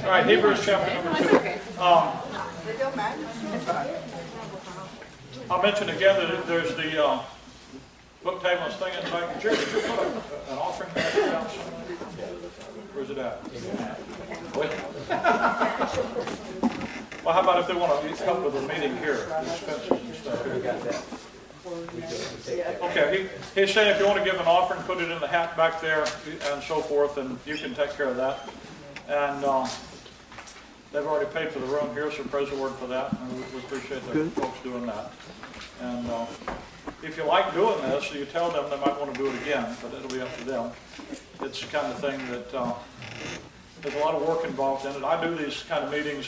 All right, Hebrews chapter number 2. I'll mention again that there's the book table and thing in like, Jerry, did you put an offering down somewhere? Where's it at? Well, how about if they want to come to the meeting here, the expenses and stuff? We got that. Okay, he's saying if you want to give an offering, put it in the hat back there and so forth, and you can take care of that. And they've already paid for the room here, so praise the Lord for that. And we appreciate the folks doing that. And if you like doing this, you tell them they might want to do it again, but it'll be up to them. It's the kind of thing that there's a lot of work involved in it. I do these kind of meetings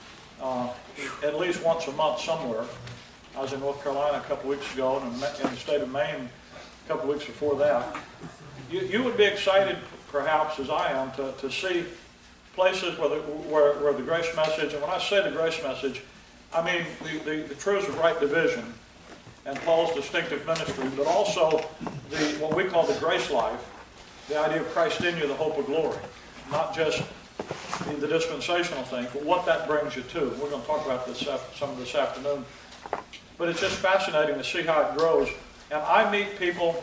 at least once a month somewhere. I was in North Carolina a couple weeks ago, and in the state of Maine a couple weeks before that. You would be excited, perhaps, as I am, to see places where the grace message, and when I say the grace message, I mean the truths of right division and Paul's distinctive ministry, but also what we call the grace life, the idea of Christ in you, the hope of glory. Not just the dispensational thing, but what that brings you to. We're going to talk about this some of this afternoon. But it's just fascinating to see how it grows. And I meet people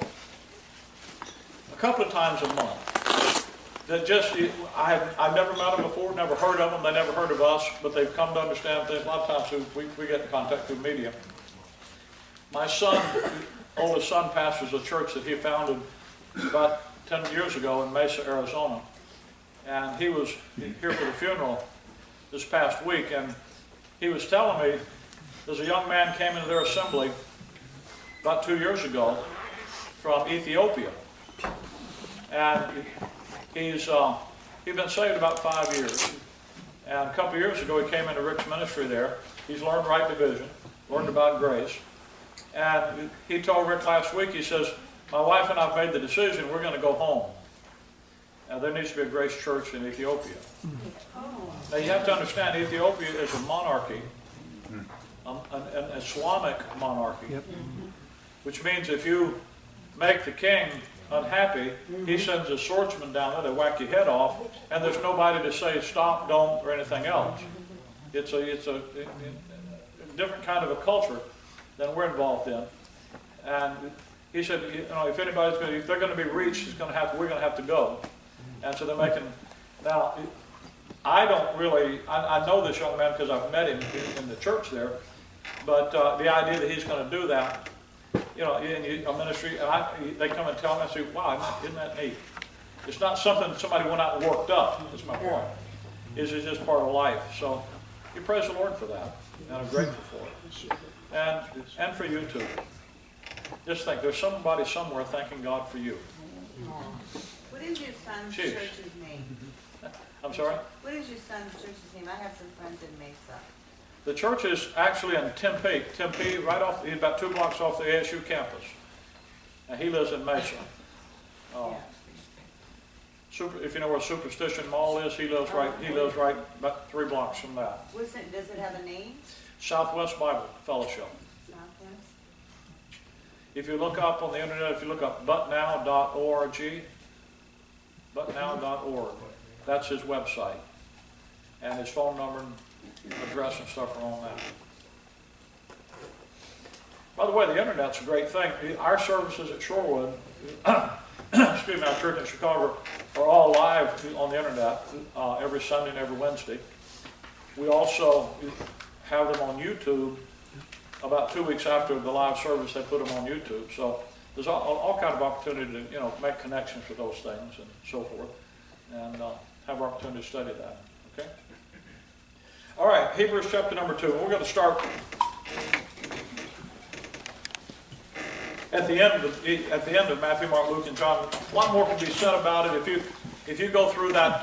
a couple of times a month that just, I've never met them before, never heard of them, they never heard of us, but they've come to understand things. A lot of times we get in contact through media. My son, oldest son, pastors a church that he founded about 10 years ago in Mesa, Arizona. And he was here for the funeral this past week, and he was telling me there's a young man came into their assembly about 2 years ago from Ethiopia. And he's been saved about 5 years. And a couple of years ago he came into Rick's ministry there. He's learned right division, learned about grace. And he told Rick last week, he says, my wife and I have made the decision, we're going to go home. Now, there needs to be a grace church in Ethiopia. Now, you have to understand, Ethiopia is a monarchy, an Islamic monarchy, which means if you make the king unhappy, he sends his swordsman down there, they whack your head off, and there's nobody to say stop, don't, or anything else. It's a different kind of a culture than we're involved in. And he said, you know, if they're going to be reached, we're going to have to go. And so they're making, now, I don't really, I know this young man because I've met him in the church there, but the idea that he's going to do that, you know, in a ministry, and they come and tell me, I say, wow, isn't that neat? It's not something that somebody went out and worked up, that's my point. It's just part of life. So you praise the Lord for that, and I'm grateful for it. And for you too. Just think, there's somebody somewhere thanking God for you. What is your son's church's name? I'm sorry? What is your son's church's name? I have some friends in Mesa. The church is actually in Tempe. Tempe, right off, he's about 2 blocks off the ASU campus. And he lives in Mesa. If you know where Superstition Mall is, he lives right about 3 blocks from that. Does it have a name? Southwest Bible Fellowship. Southwest? If you look up on the internet, if you look up butnow.org, butnow.org, that's his website. And his phone number and address and stuff are on that. By the way, the internet's a great thing. Our services at Shorewood, excuse me, our church in Chicago, are all live on the internet every Sunday and every Wednesday. We also have them on YouTube. About 2 weeks after the live service, they put them on YouTube. So there's all kind of opportunity to, make connections with those things and so forth, and have opportunity to study that. Okay. All right, Hebrews chapter number 2. We're going to start at the end of Matthew, Mark, Luke, and John. A lot more can be said about it if you go through that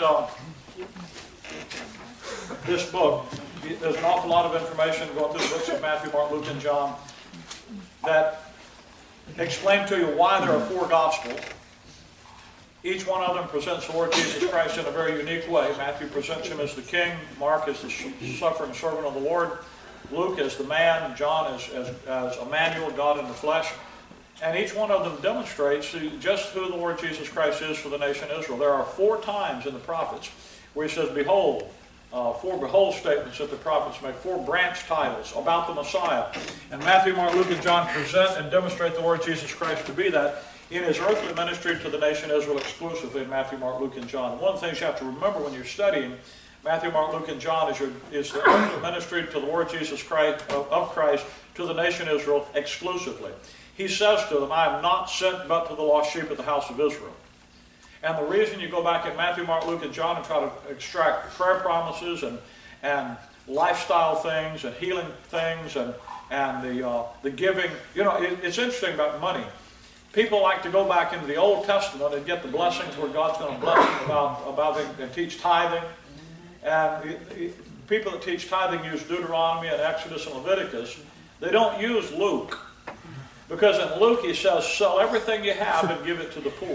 this book. There's an awful lot of information going through the books of Matthew, Mark, Luke, and John that explain to you why there are 4 Gospels. Each one of them presents the Lord Jesus Christ in a very unique way. Matthew presents him as the King, Mark as the suffering servant of the Lord, Luke as the man, John as Emmanuel, God in the flesh. And each one of them demonstrates just who the Lord Jesus Christ is for the nation of Israel. There are 4 times in the prophets where he says, behold, 4 behold statements that the prophets make, 4 branch titles about the Messiah. And Matthew, Mark, Luke, and John present and demonstrate the Lord Jesus Christ to be that in his earthly ministry to the nation Israel exclusively in Matthew, Mark, Luke, and John. One of the things you have to remember when you're studying Matthew, Mark, Luke, and John is the earthly ministry to the Lord Jesus Christ, of Christ to the nation Israel exclusively. He says to them, I am not sent but to the lost sheep of the house of Israel. And the reason you go back in Matthew, Mark, Luke, and John and try to extract prayer promises and lifestyle things and healing things and the giving, you know, it's interesting about money. People like to go back into the Old Testament and get the blessings where God's going to bless them about it and teach tithing. And people that teach tithing use Deuteronomy and Exodus and Leviticus. They don't use Luke. Because in Luke he says, sell everything you have and give it to the poor.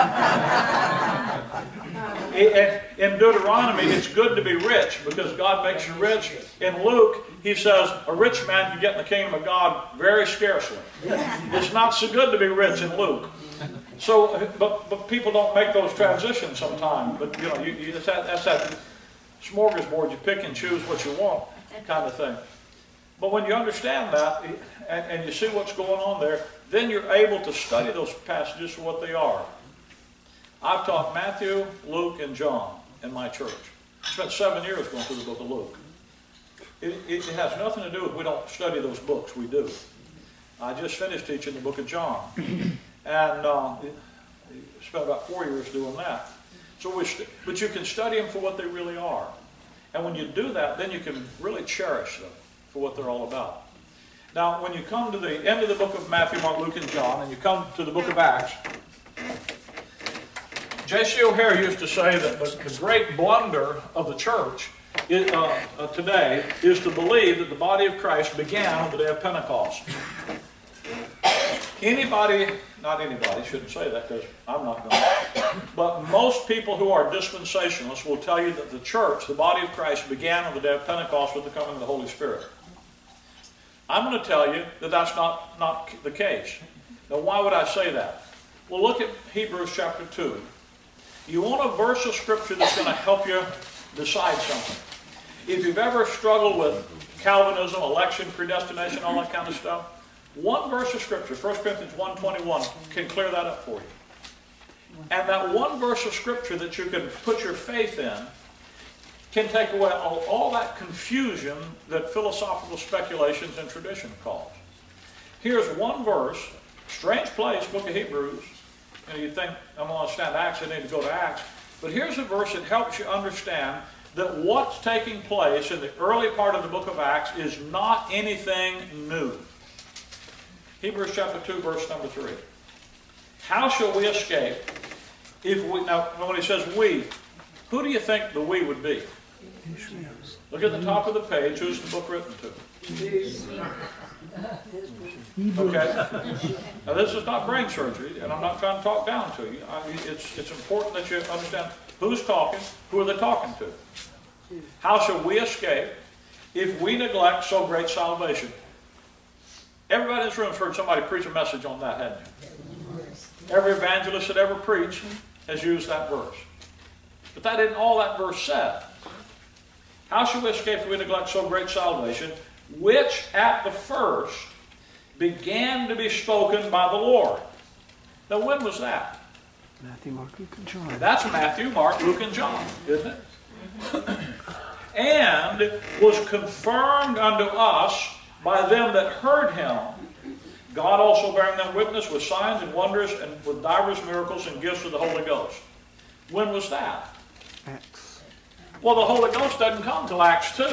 In Deuteronomy, it's good to be rich because God makes you rich. In Luke, he says, a rich man can get in the kingdom of God very scarcely. It's not so good to be rich in Luke. So, but people don't make those transitions sometimes. But you know, that's that smorgasbord. You pick and choose what you want, kind of thing. But when you understand that, and you see what's going on there, then you're able to study those passages for what they are. I've taught Matthew, Luke, and John in my church. I spent 7 years going through the book of Luke. It has nothing to do with we don't study those books. We do. I just finished teaching the book of John. And spent about 4 years doing that. But you can study them for what they really are. And when you do that, then you can really cherish them for what they're all about. Now, when you come to the end of the book of Matthew, Mark, Luke, and John, and you come to the book of Acts, J.C. O'Hare used to say that the great blunder of the church today is to believe that the body of Christ began on the day of Pentecost. Anybody, not anybody, shouldn't say that because I'm not going to, but most people who are dispensationalists will tell you that the church, the body of Christ, began on the day of Pentecost with the coming of the Holy Spirit. I'm going to tell you that that's not the case. Now, why would I say that? Well, look at Hebrews chapter 2. You want a verse of Scripture that's going to help you decide something. If you've ever struggled with Calvinism, election, predestination, all that kind of stuff, one verse of Scripture, 1 Corinthians 1:21, can clear that up for you. And that one verse of Scripture that you can put your faith in can take away all that confusion that philosophical speculations and tradition cause. Here's one verse, strange place, book of Hebrews, and you think, I'm going to understand Acts, I need to go to Acts. But here's a verse that helps you understand that what's taking place in the early part of the book of Acts is not anything new. Hebrews chapter 2, verse number 3. How shall we escape if we... Now, when he says we, who do you think the we would be? Look at the top of the page. Who's the book written to? Okay. Now, this is not brain surgery, and I'm not trying to talk down to you. It's important that you understand who's talking, who are they talking to. How shall we escape if we neglect so great salvation? Everybody in this room has heard somebody preach a message on that, hasn't you? Every evangelist that ever preached has used that verse. But that isn't all that verse said. How shall we escape if we neglect so great salvation, which at the first began to be spoken by the Lord? Now, when was that? Matthew, Mark, Luke, and John. That's Matthew, Mark, Luke, and John, isn't it? And was confirmed unto us by them that heard him, God also bearing them witness with signs and wonders and with divers miracles and gifts of the Holy Ghost. When was that? Acts. Well, the Holy Ghost doesn't come till Acts 2.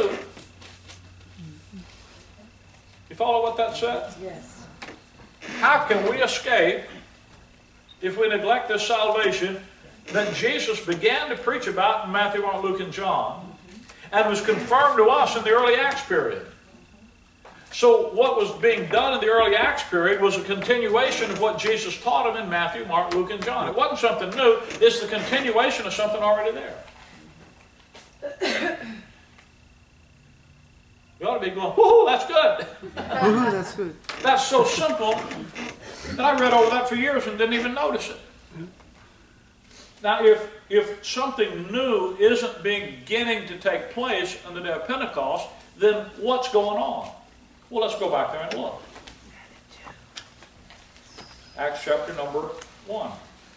You follow what that said? Yes. How can we escape if we neglect this salvation that Jesus began to preach about in Matthew, Mark, Luke, and John, and was confirmed to us in the early Acts period? So what was being done in the early Acts period was a continuation of what Jesus taught them in Matthew, Mark, Luke, and John. It wasn't something new. It's the continuation of something already there. You ought to be going, whoo, that's good. Ooh, that's good. That's so simple that I read over that for years and didn't even notice it. Now, if something new isn't beginning to take place on the day of Pentecost, then what's going on? Well, let's go back there and look. Acts chapter number 1.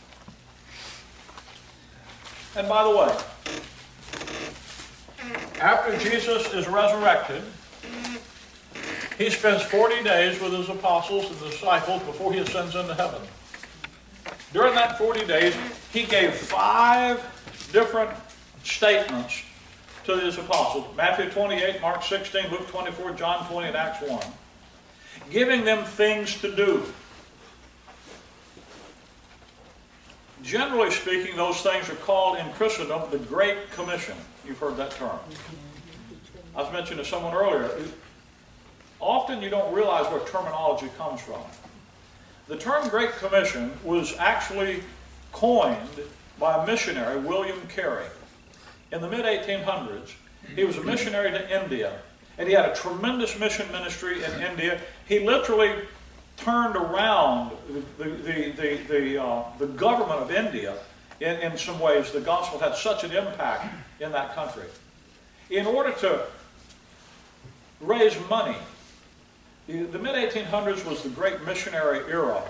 And by the way, after Jesus is resurrected, he spends 40 days with his apostles and disciples before he ascends into heaven. During that 40 days, he gave 5 different statements to his apostles. Matthew 28, Mark 16, Luke 24, John 20, and Acts 1. Giving them things to do. Generally speaking, those things are called in Christendom the Great Commission. You've heard that term. I was mentioning to someone earlier, often you don't realize where terminology comes from. The term Great Commission was actually coined by a missionary, William Carey. In the mid-1800s, he was a missionary to India, and he had a tremendous mission ministry in India. He literally turned around the government of India in some ways. The gospel had such an impact in that country. In order to raise money, the mid-1800s was the great missionary era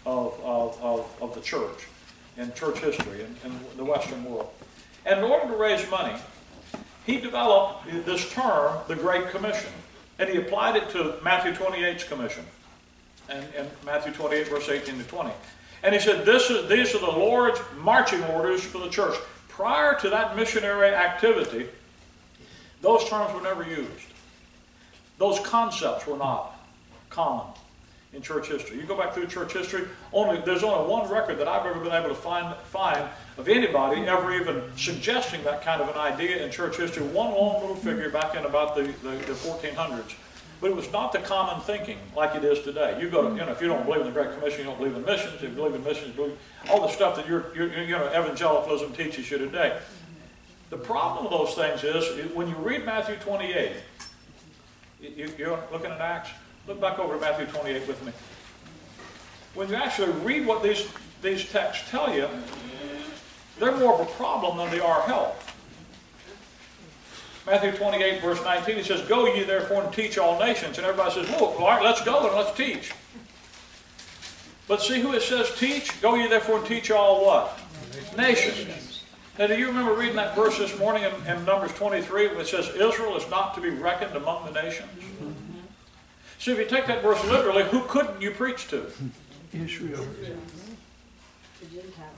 of the church and church history in the Western world. And in order to raise money, he developed this term, the Great Commission, and he applied it to Matthew 28's commission, and Matthew 28, verse 18 to 20. And he said, these are the Lord's marching orders for the church. Prior to that missionary activity, those terms were never used. Those concepts were not common in church history. You go back through church history, there's only one record that I've ever been able to find of anybody ever even suggesting that kind of an idea in church history. One lone little figure back in about the 1400s. But it was not the common thinking like it is today. You go to, if you don't believe in the Great Commission, you don't believe in missions. If you believe in missions, you believe all the stuff that evangelicalism teaches you today. The problem with those things is, when you read Matthew 28, you're looking at Acts, look back over to Matthew 28 with me. When you actually read what these texts tell you, they're more of a problem than they are help. Matthew 28, verse 19, he says, "Go ye therefore and teach all nations." And everybody says, "Well, all right, let's go and let's teach." But see who it says teach? "Go ye therefore and teach all" what? Nations. Now, do you remember reading that verse this morning in Numbers 23, which says Israel is not to be reckoned among the nations? So if you take that verse literally, who couldn't you preach to? Israel. The Gentiles.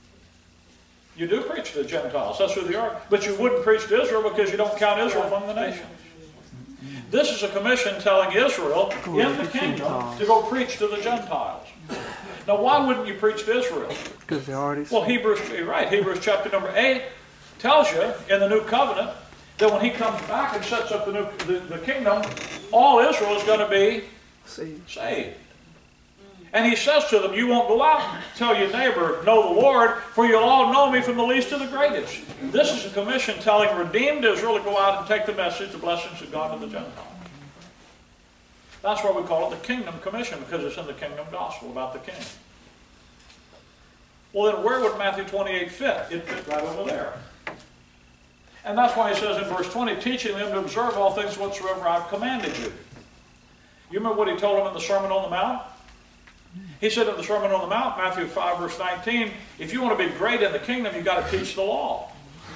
You do preach to the Gentiles. That's who they are. But you wouldn't preach to Israel because you don't count Israel among the nations. This is a commission telling Israel in the kingdom to go preach to the Gentiles. Now, why wouldn't you preach to Israel? Because they already. Well, Hebrews chapter number 8 tells you in the new covenant that when he comes back and sets up the kingdom, all Israel is going to be saved. And he says to them, you won't go out and tell your neighbor, know the Lord, for you'll all know me from the least to the greatest. This is a commission telling redeemed Israel to go out and take the message, the blessings of God to the Gentiles. That's why we call it the Kingdom Commission, because it's in the Kingdom Gospel about the King. Well, then where would Matthew 28 fit? It fit right over there. And that's why he says in verse 20, teaching them to observe all things whatsoever I've commanded you. You remember what he told them in the Sermon on the Mount? He said in the Sermon on the Mount, Matthew 5, verse 19, if you want to be great in the kingdom, you've got to teach the law.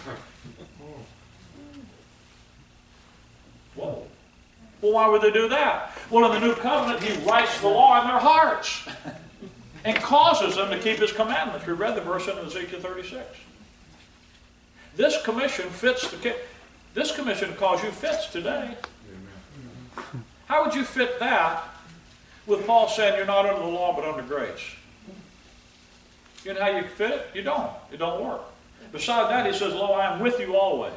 Whoa. Well, why would they do that? Well, in the New Covenant, he writes the law in their hearts and causes them to keep his commandments. We read the verse in Ezekiel 36. This commission fits this commission calls you fits today. How would you fit that with Paul saying you're not under the law but under grace? You know how you fit it? You don't. It don't work. Beside that, he says, lo, I am with you always.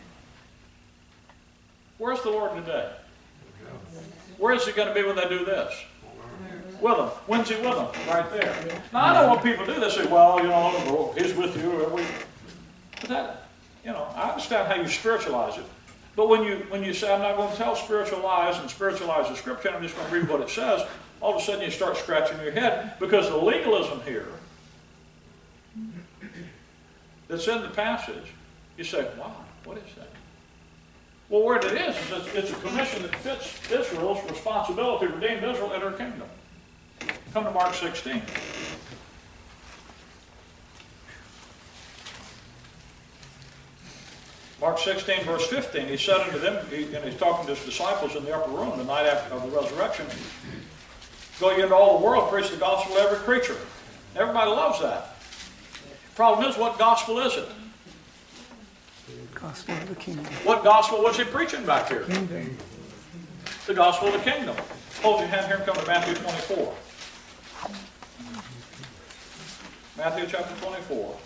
Where's the Lord today? Where is he going to be when they do this? With them. When's he with them? Right there. Now, I know when people do this, they say, well, he's with you. But that, I understand how you spiritualize it. But when you say, I'm not going to tell spiritual lies and spiritualize the Scripture, I'm just going to read what it says, all of a sudden you start scratching your head, because the legalism here that's in the passage, you say, wow, what is that? Well, where it is it's a commission that fits Israel's responsibility to redeem Israel and her kingdom. Come to Mark 16. Mark 16, verse 15, he said unto them, and he's talking to his disciples in the upper room the night after of the resurrection, go ye into all the world, preach the gospel to every creature. Everybody loves that. Problem is, what gospel is it? Gospel of the kingdom. What gospel was he preaching back here? Kingdom. The gospel of the kingdom. Hold your hand here and come to Matthew 24. Matthew chapter 24.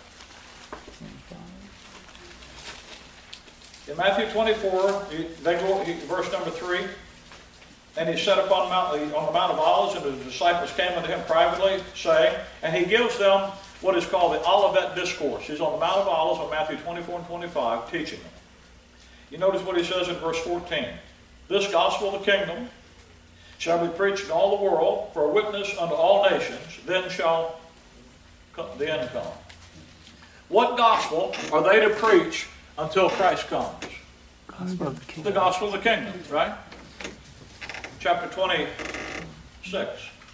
In Matthew 24, they go, verse number 3, and he sat upon the Mount of Olives, and his disciples came unto him privately, saying, and he gives them what is called the Olivet Discourse. He's on the Mount of Olives on Matthew 24 and 25, teaching them. You notice what he says in verse 14. This gospel of the kingdom shall be preached in all the world for a witness unto all nations, then shall the end come. What gospel are they to preach until Christ comes? Gospel of the kingdom. The gospel of the kingdom, right? Chapter 26.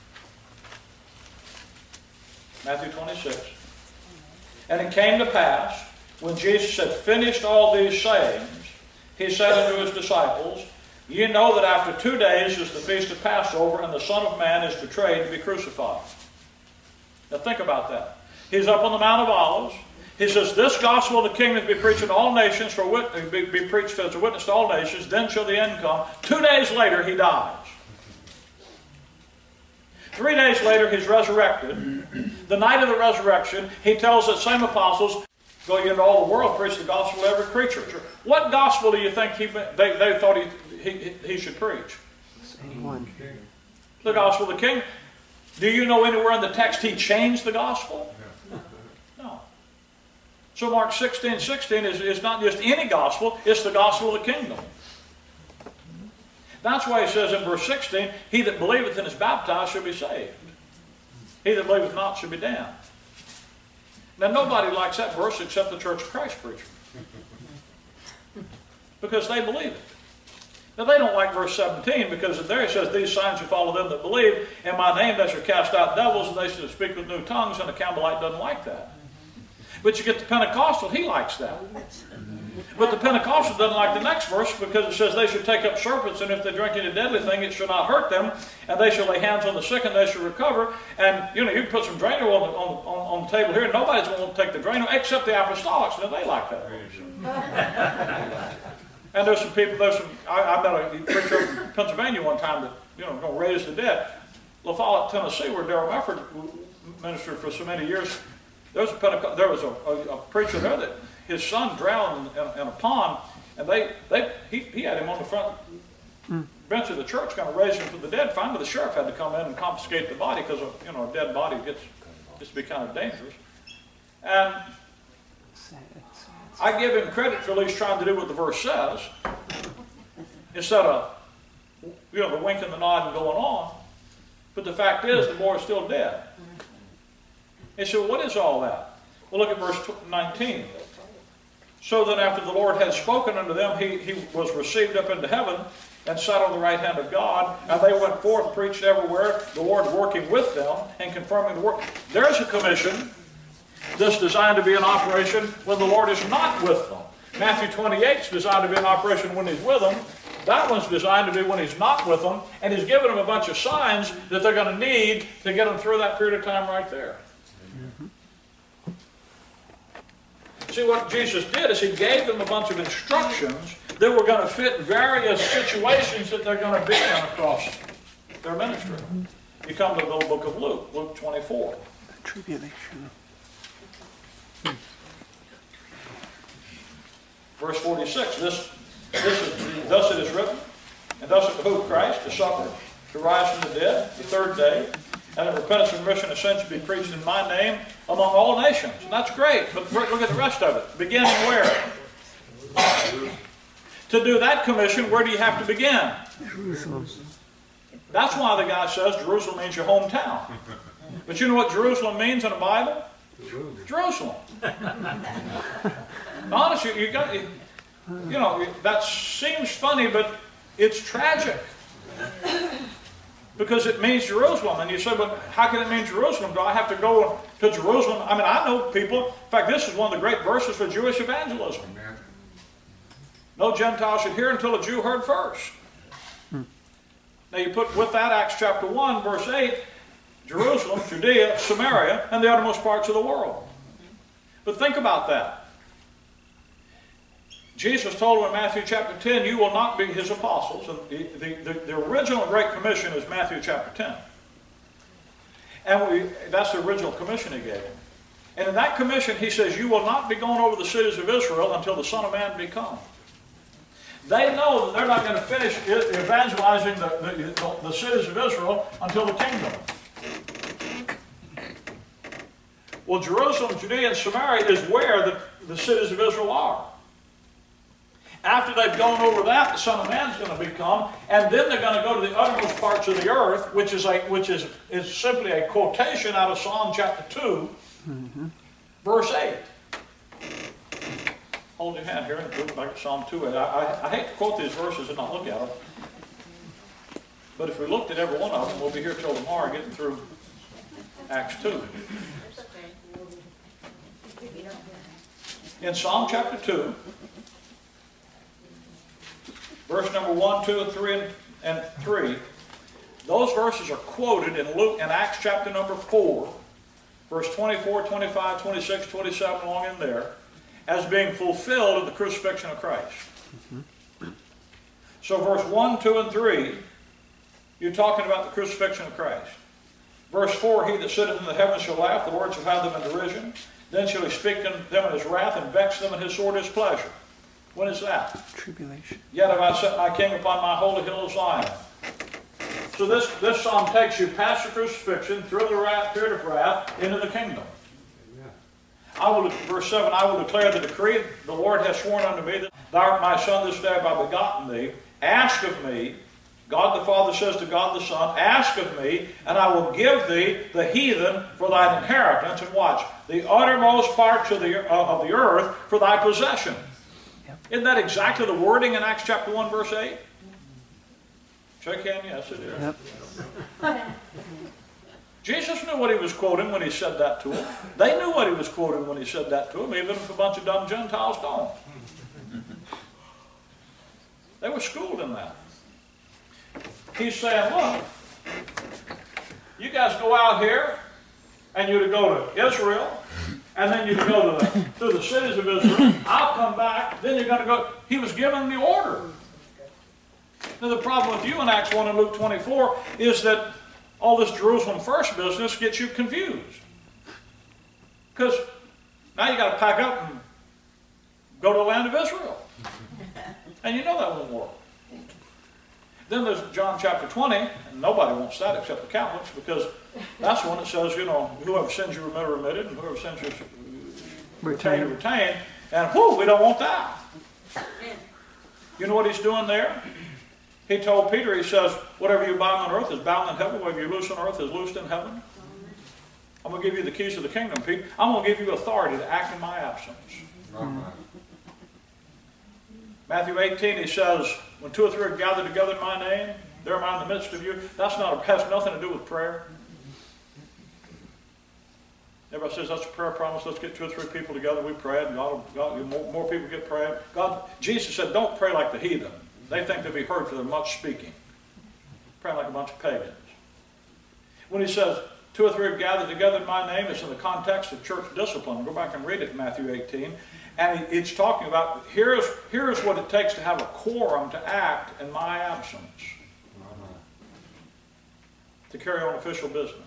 Matthew 26. And it came to pass, when Jesus had finished all these sayings, he said unto his disciples, ye know that after 2 days is the feast of Passover, and the Son of Man is betrayed to be crucified. Now think about that. He's up on the Mount of Olives. He says, this gospel of the kingdom be preached to all nations, be preached as a witness to all nations, then shall the end come. 2 days later, he dies. 3 days later, he's resurrected. The night of the resurrection, he tells the same apostles, go ye into all the world, preach the gospel to every creature. What gospel do you think they thought he should preach? Same one. The gospel of the kingdom. Do you know anywhere in the text he changed the gospel? No. So Mark 16:16 is not just any gospel, it's the gospel of the kingdom. That's why he says in verse 16, he that believeth and is baptized shall be saved. He that believeth not shall be damned. Now nobody likes that verse except the Church of Christ preacher. Because they believe it. Now they don't like verse 17 because there it says, these signs shall follow them that believe. In my name they shall cast out devils and they shall speak with new tongues, and the Campbellite doesn't like that. But you get the Pentecostal, he likes that. But the Pentecostal doesn't like the next verse because it says they shall take up serpents, and if they drink any deadly thing, it shall not hurt them, and they shall lay hands on the sick, and they shall recover. And you can put some Drano on the table here, and nobody's going to take the Drano except the Apostolics. Now they like that verse. And there's some people. I met a preacher in Pennsylvania one time that going to raise the dead. La Follette, Tennessee, where Darrell Mefford ministered for so many years. There was a preacher there that his son drowned in a pond, and he had him on the front bench of the church, kind of raising him from the dead. Finally, the sheriff had to come in and confiscate the body because a dead body gets to be kind of dangerous. And I give him credit for at least trying to do what the verse says, instead of the wink and the nod and going on. But the fact is, the boy is still dead. And so, what is all that? Well, look at verse 19. So then after the Lord had spoken unto them, he was received up into heaven and sat on the right hand of God. And they went forth, preached everywhere, the Lord working with them and confirming the work. There's a commission that's designed to be in operation when the Lord is not with them. Matthew 28 is designed to be in operation when he's with them. That one's designed to be when he's not with them. And he's given them a bunch of signs that they're going to need to get them through that period of time right there. See, what Jesus did is he gave them a bunch of instructions that were going to fit various situations that they're going to be in across their ministry. You come to the little book of Luke, Luke 24. The tribulation. Verse 46, thus it is written, and thus it behooved Christ to suffer, to rise from the dead the third day, and that repentance and remission of sins should be preached in my name among all nations. And that's great, but look at the rest of it. Beginning where? To do that commission, where do you have to begin? Jerusalem. That's why the guy says Jerusalem means your hometown. But you know what Jerusalem means in the Bible? Jerusalem. Honestly, you got, you know, that seems funny, but it's tragic. Because it means Jerusalem. And you say, but how can it mean Jerusalem? Do I have to go to Jerusalem? I mean, I know people. In fact, this is one of the great verses for Jewish evangelism. No Gentile should hear until a Jew heard first. Now you put with that Acts chapter 1, verse 8, Jerusalem, Judea, Samaria, and the uttermost parts of the world. But think about that. Jesus told them in Matthew chapter 10, you will not be his apostles. And the original Great Commission is Matthew chapter 10. And that's the original commission he gave them. And in that commission he says, you will not be going over the cities of Israel until the Son of Man be come. They know that they're not going to finish evangelizing the cities of Israel until the kingdom. Well, Jerusalem, Judea, and Samaria is where the cities of Israel are. After they've gone over that, the Son of Man's going to become, and then they're going to go to the uttermost parts of the earth, which is simply a quotation out of Psalm chapter 2, verse 8. Hold your hand here and look back at Psalm 2. I hate to quote these verses and not look at them. But if we looked at every one of them, we'll be here till tomorrow getting through Acts 2. In Psalm chapter 2, verse number 1, 2, and 3, those verses are quoted in Acts chapter number 4, verse 24, 25, 26, 27, along in there, as being fulfilled in the crucifixion of Christ. So verse 1, 2, and 3, you're talking about the crucifixion of Christ. Verse 4, he that sitteth in the heavens shall laugh, the Lord shall have them in derision. Then shall he speak to them in his wrath, and vex them in his sword his pleasure. When is that? Tribulation. Yet have I set my king upon my holy hill of Zion. So this psalm takes you past the crucifixion, through the period of wrath, into the kingdom. Verse 7, I will declare the decree. The Lord has sworn unto me that thou art my son, this day have I begotten thee. Ask of me, God the Father says to God the Son, ask of me, and I will give thee the heathen for thine inheritance. And watch, the uttermost parts of the earth for thy possession. Yep. Isn't that exactly the wording in Acts chapter 1, verse 8? Shake hand, yes it is. Yep. Jesus knew what he was quoting when he said that to them. They knew what he was quoting when he said that to them, even if a bunch of dumb Gentiles don't. They were schooled in that. He's saying, look, you guys go out here, and you're to go to Israel, and then you're to go to the cities of Israel. I'll come back, then you're going to go. He was giving the order. Now the problem with you in Acts 1 and Luke 24 is that all this Jerusalem first business gets you confused. Because now you got to pack up and go to the land of Israel. And you know that won't work. Then there's John chapter 20, and nobody wants that except the Catholics, because that's the one that says, you know, whoever sins you remitted, and whoever sins you retain. And whoo, we don't want that. You know what he's doing there? He told Peter, he says, whatever you bind on earth is bound in heaven, whatever you loose on earth is loosed in heaven. I'm going to give you the keys of the kingdom, Pete. I'm going to give you authority to act in my absence. Matthew 18, he says, when 2 or 3 are gathered together in my name, there am I in the midst of you. Has nothing to do with prayer. Everybody says that's a prayer promise. Let's get 2 or 3 people together. We pray, and more people get prayed. Jesus said, don't pray like the heathen. They think they'll be heard for their much speaking. Pray like a bunch of pagans. When he says 2 or 3 are gathered together in my name, it's in the context of church discipline. Go back and read it in Matthew 18. And it's talking about, here's what it takes to have a quorum to act in my absence. To carry on official business.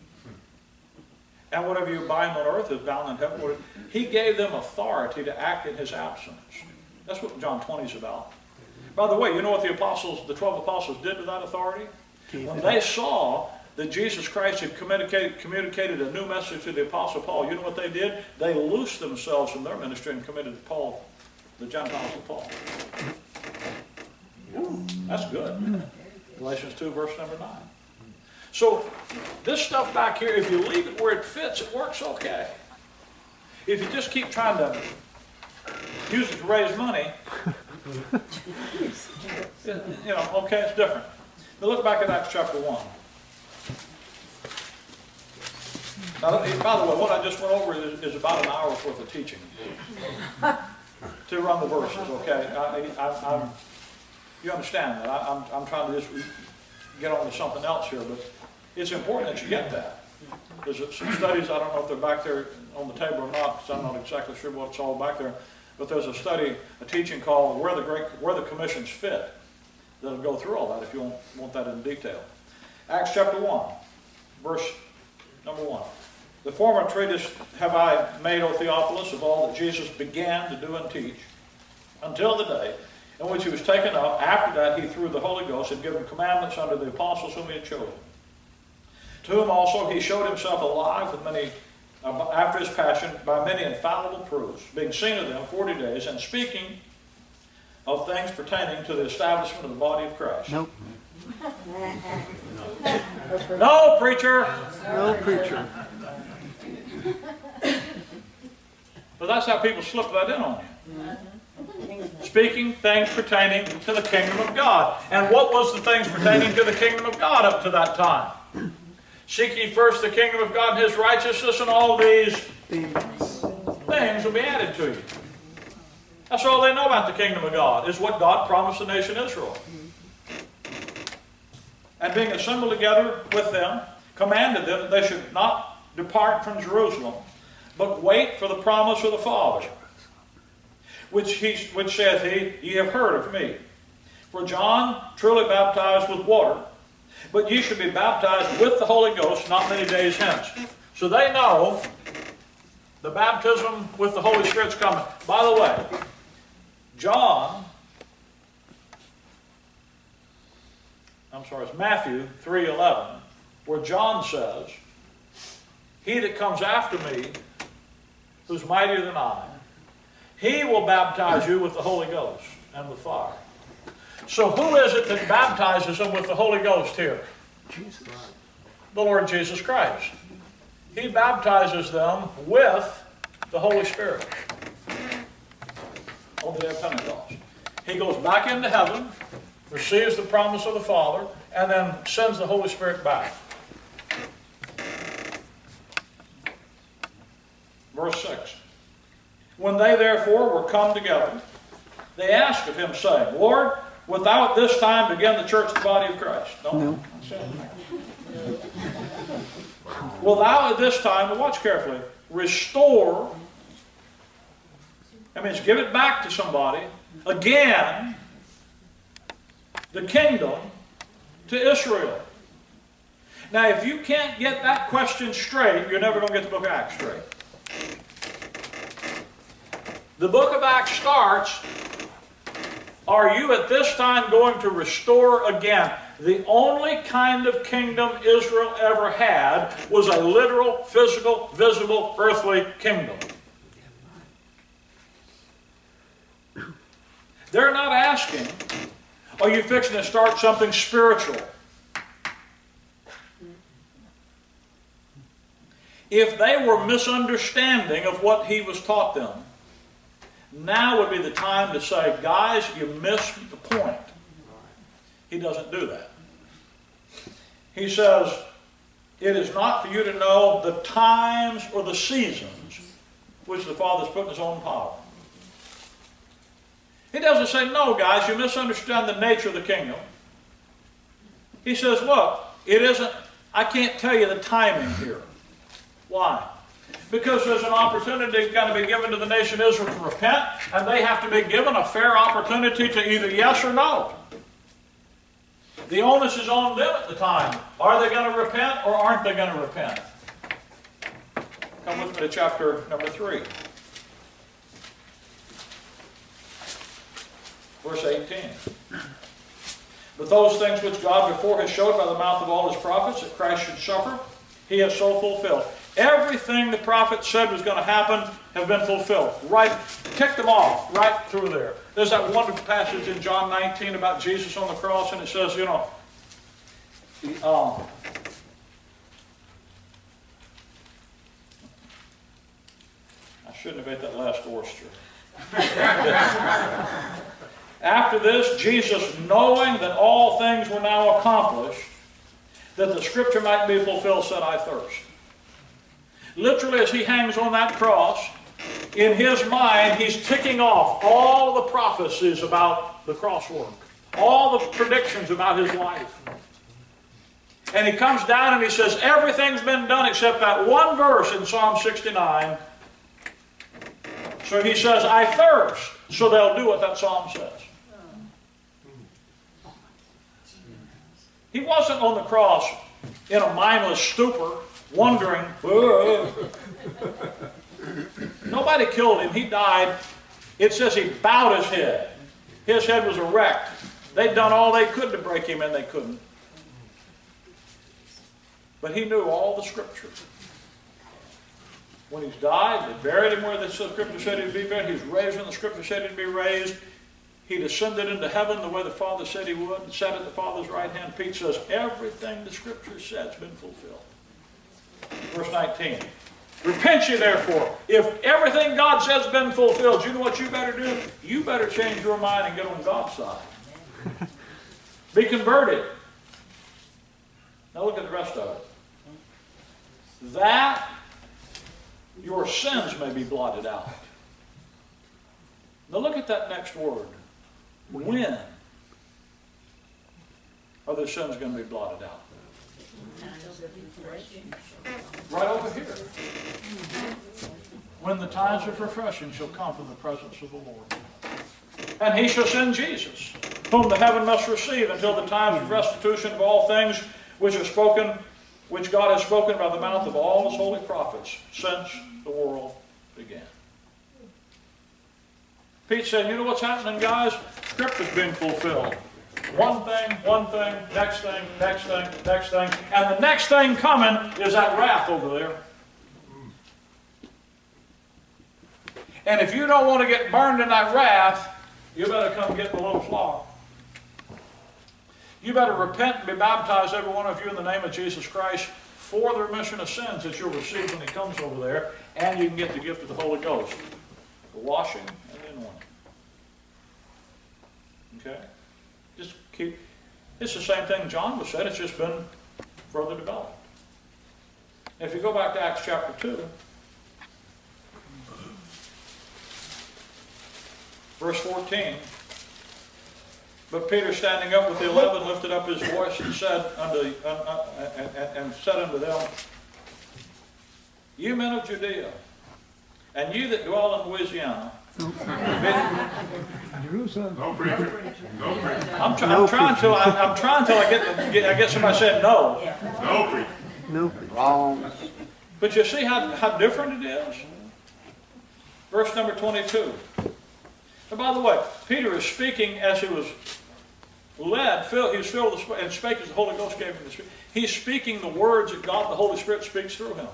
And whatever you bind on earth is bound in heaven. He gave them authority to act in his absence. That's what John 20 is about. By the way, you know what the 12 apostles did with that authority? When they saw that Jesus Christ had communicated a new message to the Apostle Paul, you know what they did? They loosed themselves from their ministry and committed Paul, the Gentiles of Paul. That's good. Galatians 2, verse number 9. So, this stuff back here, if you leave it where it fits, it works okay. If you just keep trying to use it to raise money, okay, it's different. Now look back at Acts chapter 1. Now, by the way, what I just went over is about an hour's worth of teaching to run the verses, okay? You understand that. I'm trying to just get on to something else here, but it's important that you get that. There's some studies, I don't know if they're back there on the table or not, because I'm not exactly sure what's all back there, but there's a study, a teaching called Where the Commissions Fit, that'll go through all that if you want that in detail. Acts chapter 1, verse number 1. The former treatise have I made, O Theophilus, of all that Jesus began to do and teach, until the day in which he was taken up. After that he, through the Holy Ghost, had given commandments unto the apostles whom he had chosen. To whom also he showed himself alive with many, after his passion, by many infallible proofs, being seen of them 40 days, and speaking of things pertaining to the establishment of the body of Christ. Nope. No, preacher! No preacher. But that's how people slip that in on you. Speaking things pertaining to the kingdom of God. And what was the things pertaining to the kingdom of God up to that time? Seek ye first the kingdom of God and his righteousness, and all these things will be added to you. That's all they know about the kingdom of God, is what God promised the nation Israel. And being assembled together with them, commanded them that they should not depart from Jerusalem, but wait for the promise of the Father, which saith he, ye have heard of me. For John truly baptized with water, but ye should be baptized with the Holy Ghost not many days hence. So they know the baptism with the Holy Spirit's coming. By the way, it's Matthew 3:11, where John says, he that comes after me, who's mightier than I, he will baptize you with the Holy Ghost and with fire. So who is it that baptizes them with the Holy Ghost here? Jesus. The Lord Jesus Christ. He baptizes them with the Holy Spirit on the day of Pentecost. He goes back into heaven, receives the promise of the Father, and then sends the Holy Spirit back. Verse 6. When they therefore were come together, they asked of him, saying, Lord, wilt thou at this time begin the church, the body of Christ? No. Will thou at this time, watch carefully, restore, that means give it back to somebody, again, the kingdom to Israel. Now, if you can't get that question straight, you're never going to get the book of Acts straight. The book of Acts starts, are you at this time going to restore again? The only kind of kingdom Israel ever had was a literal, physical, visible, earthly kingdom. They're not asking, are you fixing to start something spiritual? If they were misunderstanding of what he was taught them, now would be the time to say, guys, you missed the point. He doesn't do that. He says, it is not for you to know the times or the seasons which the Father's put in his own power. He doesn't say, no, guys, you misunderstand the nature of the kingdom. He says, look, it isn't, I can't tell you the timing here. Why? Because there's an opportunity going to be given to the nation Israel to repent, and they have to be given a fair opportunity to either yes or no. The onus is on them at the time. Are they going to repent or aren't they going to repent? Come with me to chapter number 3. Verse 18. But those things which God before has showed by the mouth of all his prophets that Christ should suffer, he has so fulfilled. Everything the prophet said was going to happen have been fulfilled. Right, tick them off right through there. There's that wonderful passage in John 19 about Jesus on the cross, and it says, you know, I Shouldn't have ate that last oyster. After this, Jesus, knowing that all things were now accomplished, that the scripture might be fulfilled, said, I thirst. Literally, as he hangs on that cross, in his mind, he's ticking off all the prophecies about the cross work, all the predictions about his life. And he comes down and he says, everything's been done except that one verse in Psalm 69. So he says, I thirst. So they'll do what that psalm says. He wasn't on the cross in a mindless stupor, wondering. Nobody killed him. He died. It says he bowed his head. His head was erect. They'd done all they could to break him, and they couldn't. But he knew all the Scripture. When he's died, they buried him where the Scripture said he'd be buried. He's raised when the Scripture said he'd be raised. He descended into heaven the way the Father said he would, and sat at the Father's right hand. Pete says, everything the Scripture said has been fulfilled. Verse 19. Repent ye therefore. If everything God says has been fulfilled, you know what you better do? You better change your mind and get on God's side. Be converted. Now look at the rest of it. That your sins may be blotted out. Now look at that next word. When are the sins going to be blotted out? Right over here. When the times of refreshing shall come from the presence of the Lord. And he shall send Jesus, whom the heaven must receive until the times of restitution of all things which are spoken, which God has spoken by the mouth of all his holy prophets since the world began. Pete said, you know what's happening, guys? Scripture's being fulfilled. One thing, next thing, next thing, next thing. And the next thing coming is that wrath over there. And if you don't want to get burned in that wrath, you better come get the little flock. You better repent and be baptized, every one of you, in the name of Jesus Christ for the remission of sins that you'll receive when he comes over there, and you can get the gift of the Holy Ghost, the washing and the anointing. Okay? Just keep, it's the same thing John was said, it's just been further developed. If you go back to Acts chapter 2, verse 14, but Peter, standing up with the 11, lifted up his voice and said unto them, you men of Judea, and you that dwell in Louisiana, Jerusalem. No preacher. No preacher. I'm trying till I get somebody saying no. No preacher. No. Wrong. But you see how different it is? Verse number 22. And by the way, Peter is speaking as he was led, he was filled with the Spirit, and spake as the Holy Ghost gave him the Spirit. He's speaking the words that God, the Holy Spirit, speaks through him.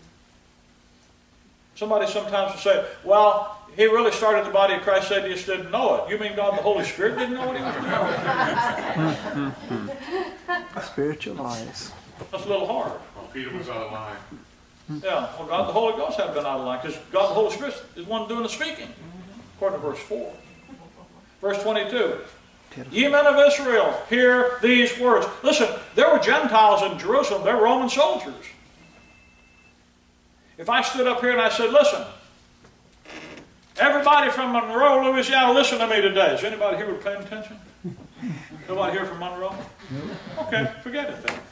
Somebody sometimes will say, well, he really started the body of Christ, said he just didn't know it. You mean God the Holy Spirit didn't know what he was doing? Spiritual eyes. That's a little hard. Well, Peter was out of line. Yeah, well, God the Holy Ghost had been out of line because God the Holy Spirit is the one doing the speaking, according to verse 4. Verse 22. Ye men of Israel, hear these words. Listen, there were Gentiles in Jerusalem. They were Roman soldiers. If I stood up here and I said, listen, everybody from Monroe, Louisiana, listen to me today. Is anybody here paying attention? Nobody here from Monroe? Okay, forget it then.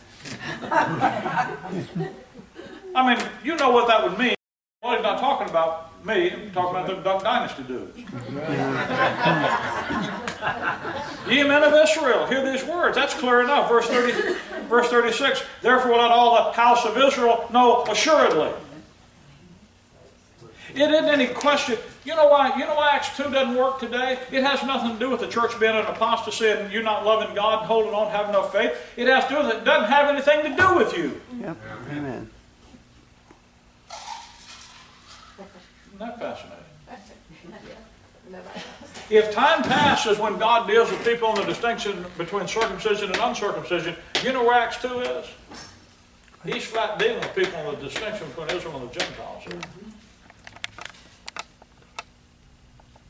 I mean, you know what that would mean. Well, he's not talking about me. He's talking about the Duck Dynasty dudes. Ye men of Israel, hear these words. That's clear enough. Verse 36. Therefore let all the house of Israel know assuredly. It isn't any question. You know why Acts 2 doesn't work today? It has nothing to do with the church being an apostasy and you not loving God and holding on, having no faith. It has to do with it. It doesn't have anything to do with you. Yep. Amen. Isn't that fascinating? If time passes when God deals with people on the distinction between circumcision and uncircumcision, you know where Acts 2 is? He's flat dealing with people on the distinction between Israel and the Gentiles.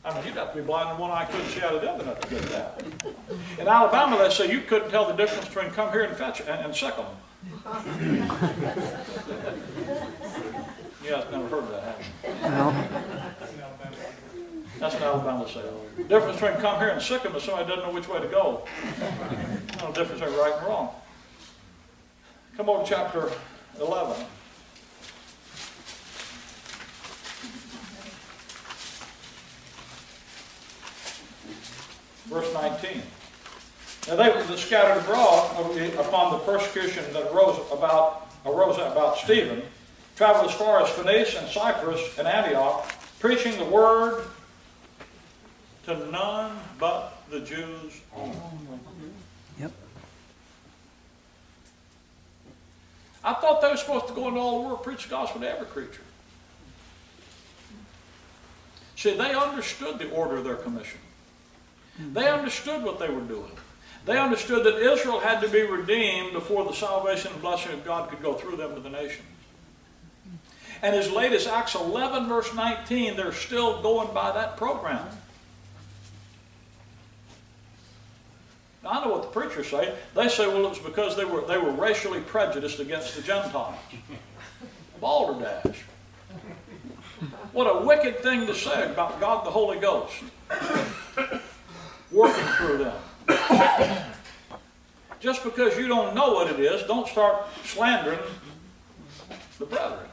I mean, you'd have to be blind in one eye, couldn't see out of the other not to get that. In Alabama, they say you couldn't tell the difference between come here and fetch and sickle them. You guys never heard that, have you? No. That's what Alabama say. The difference between come here and sick them is somebody doesn't know which way to go. No difference between right and wrong. Come on to chapter 11. Verse 19. Now they were scattered abroad upon the persecution that arose about Stephen, traveled as far as Phoenicia and Cyprus and Antioch, preaching the word to none but the Jews only. Yep. I thought they were supposed to go into all the world and preach the gospel to every creature. See, they understood the order of their commission. They understood what they were doing. They understood that Israel had to be redeemed before the salvation and blessing of God could go through them to the nations. And as late as Acts 11, verse 19, they're still going by that program. Now, I know what the preachers say. They say, well, it was because they were racially prejudiced against the Gentiles. Balderdash. What a wicked thing to say about God the Holy Ghost working through them. Just because you don't know what it is, don't start slandering the brethren.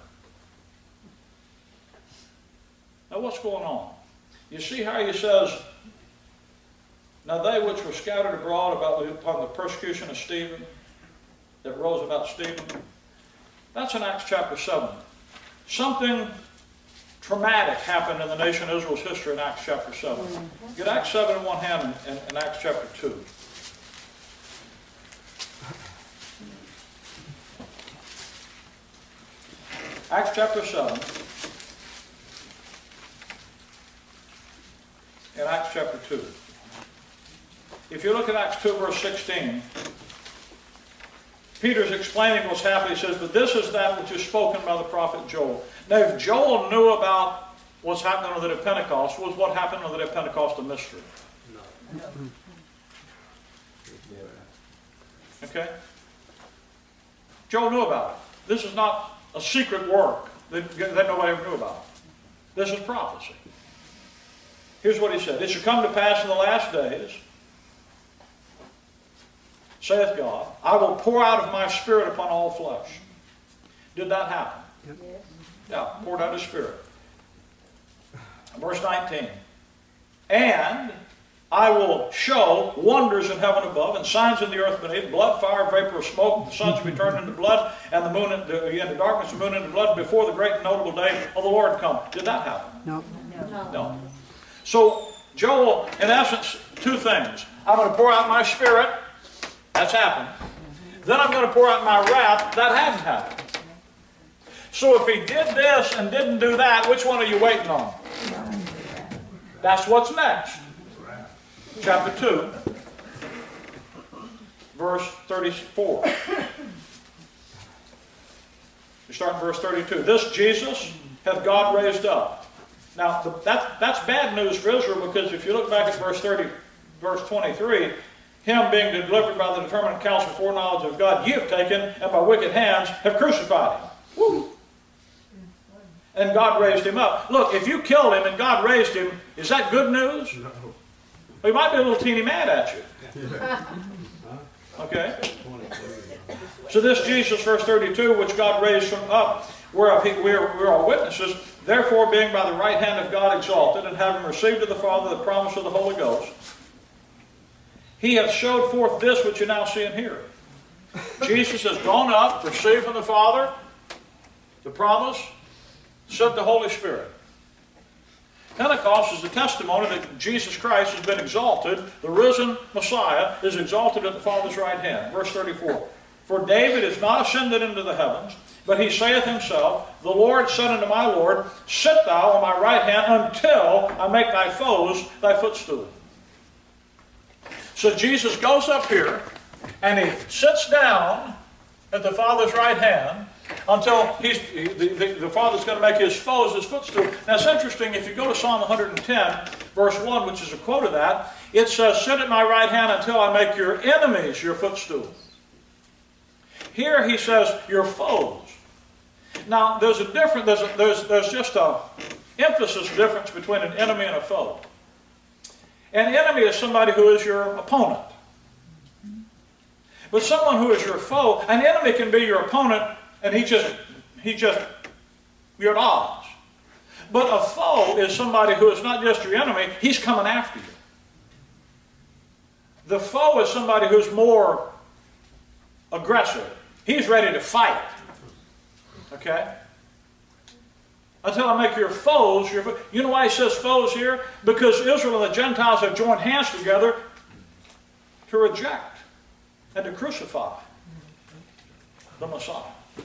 Now what's going on? You see how he says, now they which were scattered abroad upon the persecution of Stephen, that rose about Stephen, that's in Acts chapter 7. Something traumatic happened in the nation of Israel's history in Acts chapter 7. Get Acts 7 in one hand and Acts chapter 2. Acts chapter 7 and Acts chapter 2. If you look at Acts 2 verse 16, Peter's explaining what's happening. He says, but this is that which is spoken by the prophet Joel. Now, if Joel knew about what's happening on the day of Pentecost, was what happened on the day of Pentecost a mystery? No. Okay? Joel knew about it. This is not a secret work that nobody ever knew about. This is prophecy. Here's what he said. It shall come to pass in the last days, saith God, I will pour out of my Spirit upon all flesh. Did that happen? Yes. Yeah, poured out His Spirit. Verse 19. And I will show wonders in heaven above and signs in the earth beneath, blood, fire, vapor of smoke. The sun shall be turned into blood, and the moon into darkness, the moon into blood, before the great and notable day of the Lord come. Did that happen? No. No. So Joel, in essence, two things. I'm going to pour out my Spirit. That's happened. Then I'm going to pour out my wrath. That hadn't happened. So if he did this and didn't do that, which one are you waiting on? That's what's next. Chapter 2, verse 34. You start in verse 32. This Jesus hath God raised up. Now, that's bad news for Israel, because if you look back at verse 23, him being delivered by the determinate counsel foreknowledge of God, ye have taken, and by wicked hands have crucified him. Woo. And God raised him up. Look, if you killed him and God raised him, is that good news? No. Well, he might be a little teeny mad at you. Okay? So this Jesus, verse 32, which God raised from up, whereof we are witnesses, therefore being by the right hand of God exalted, and having received of the Father the promise of the Holy Ghost, he hath showed forth this which you now see and hear. Jesus has gone up, received from the Father the promise, sent the Holy Spirit. Pentecost is the testimony that Jesus Christ has been exalted. The risen Messiah is exalted at the Father's right hand. Verse 34. For David is not ascended into the heavens, but he saith himself, the Lord said unto my Lord, sit thou on my right hand until I make thy foes thy footstool. So Jesus goes up here and he sits down at the Father's right hand until the Father's going to make his foes his footstool. Now it's interesting, if you go to Psalm 110, verse 1, which is a quote of that, it says, sit at my right hand until I make your enemies your footstool. Here he says, your foes. Now there's a difference, there's just a emphasis difference between an enemy and a foe. An enemy is somebody who is your opponent. But someone who is your foe, an enemy can be your opponent and you're at odds. But a foe is somebody who is not just your enemy, he's coming after you. The foe is somebody who's more aggressive. He's ready to fight. Okay? Until I make your foes your foes. You know why he says foes here? Because Israel and the Gentiles have joined hands together to reject and to crucify the Messiah.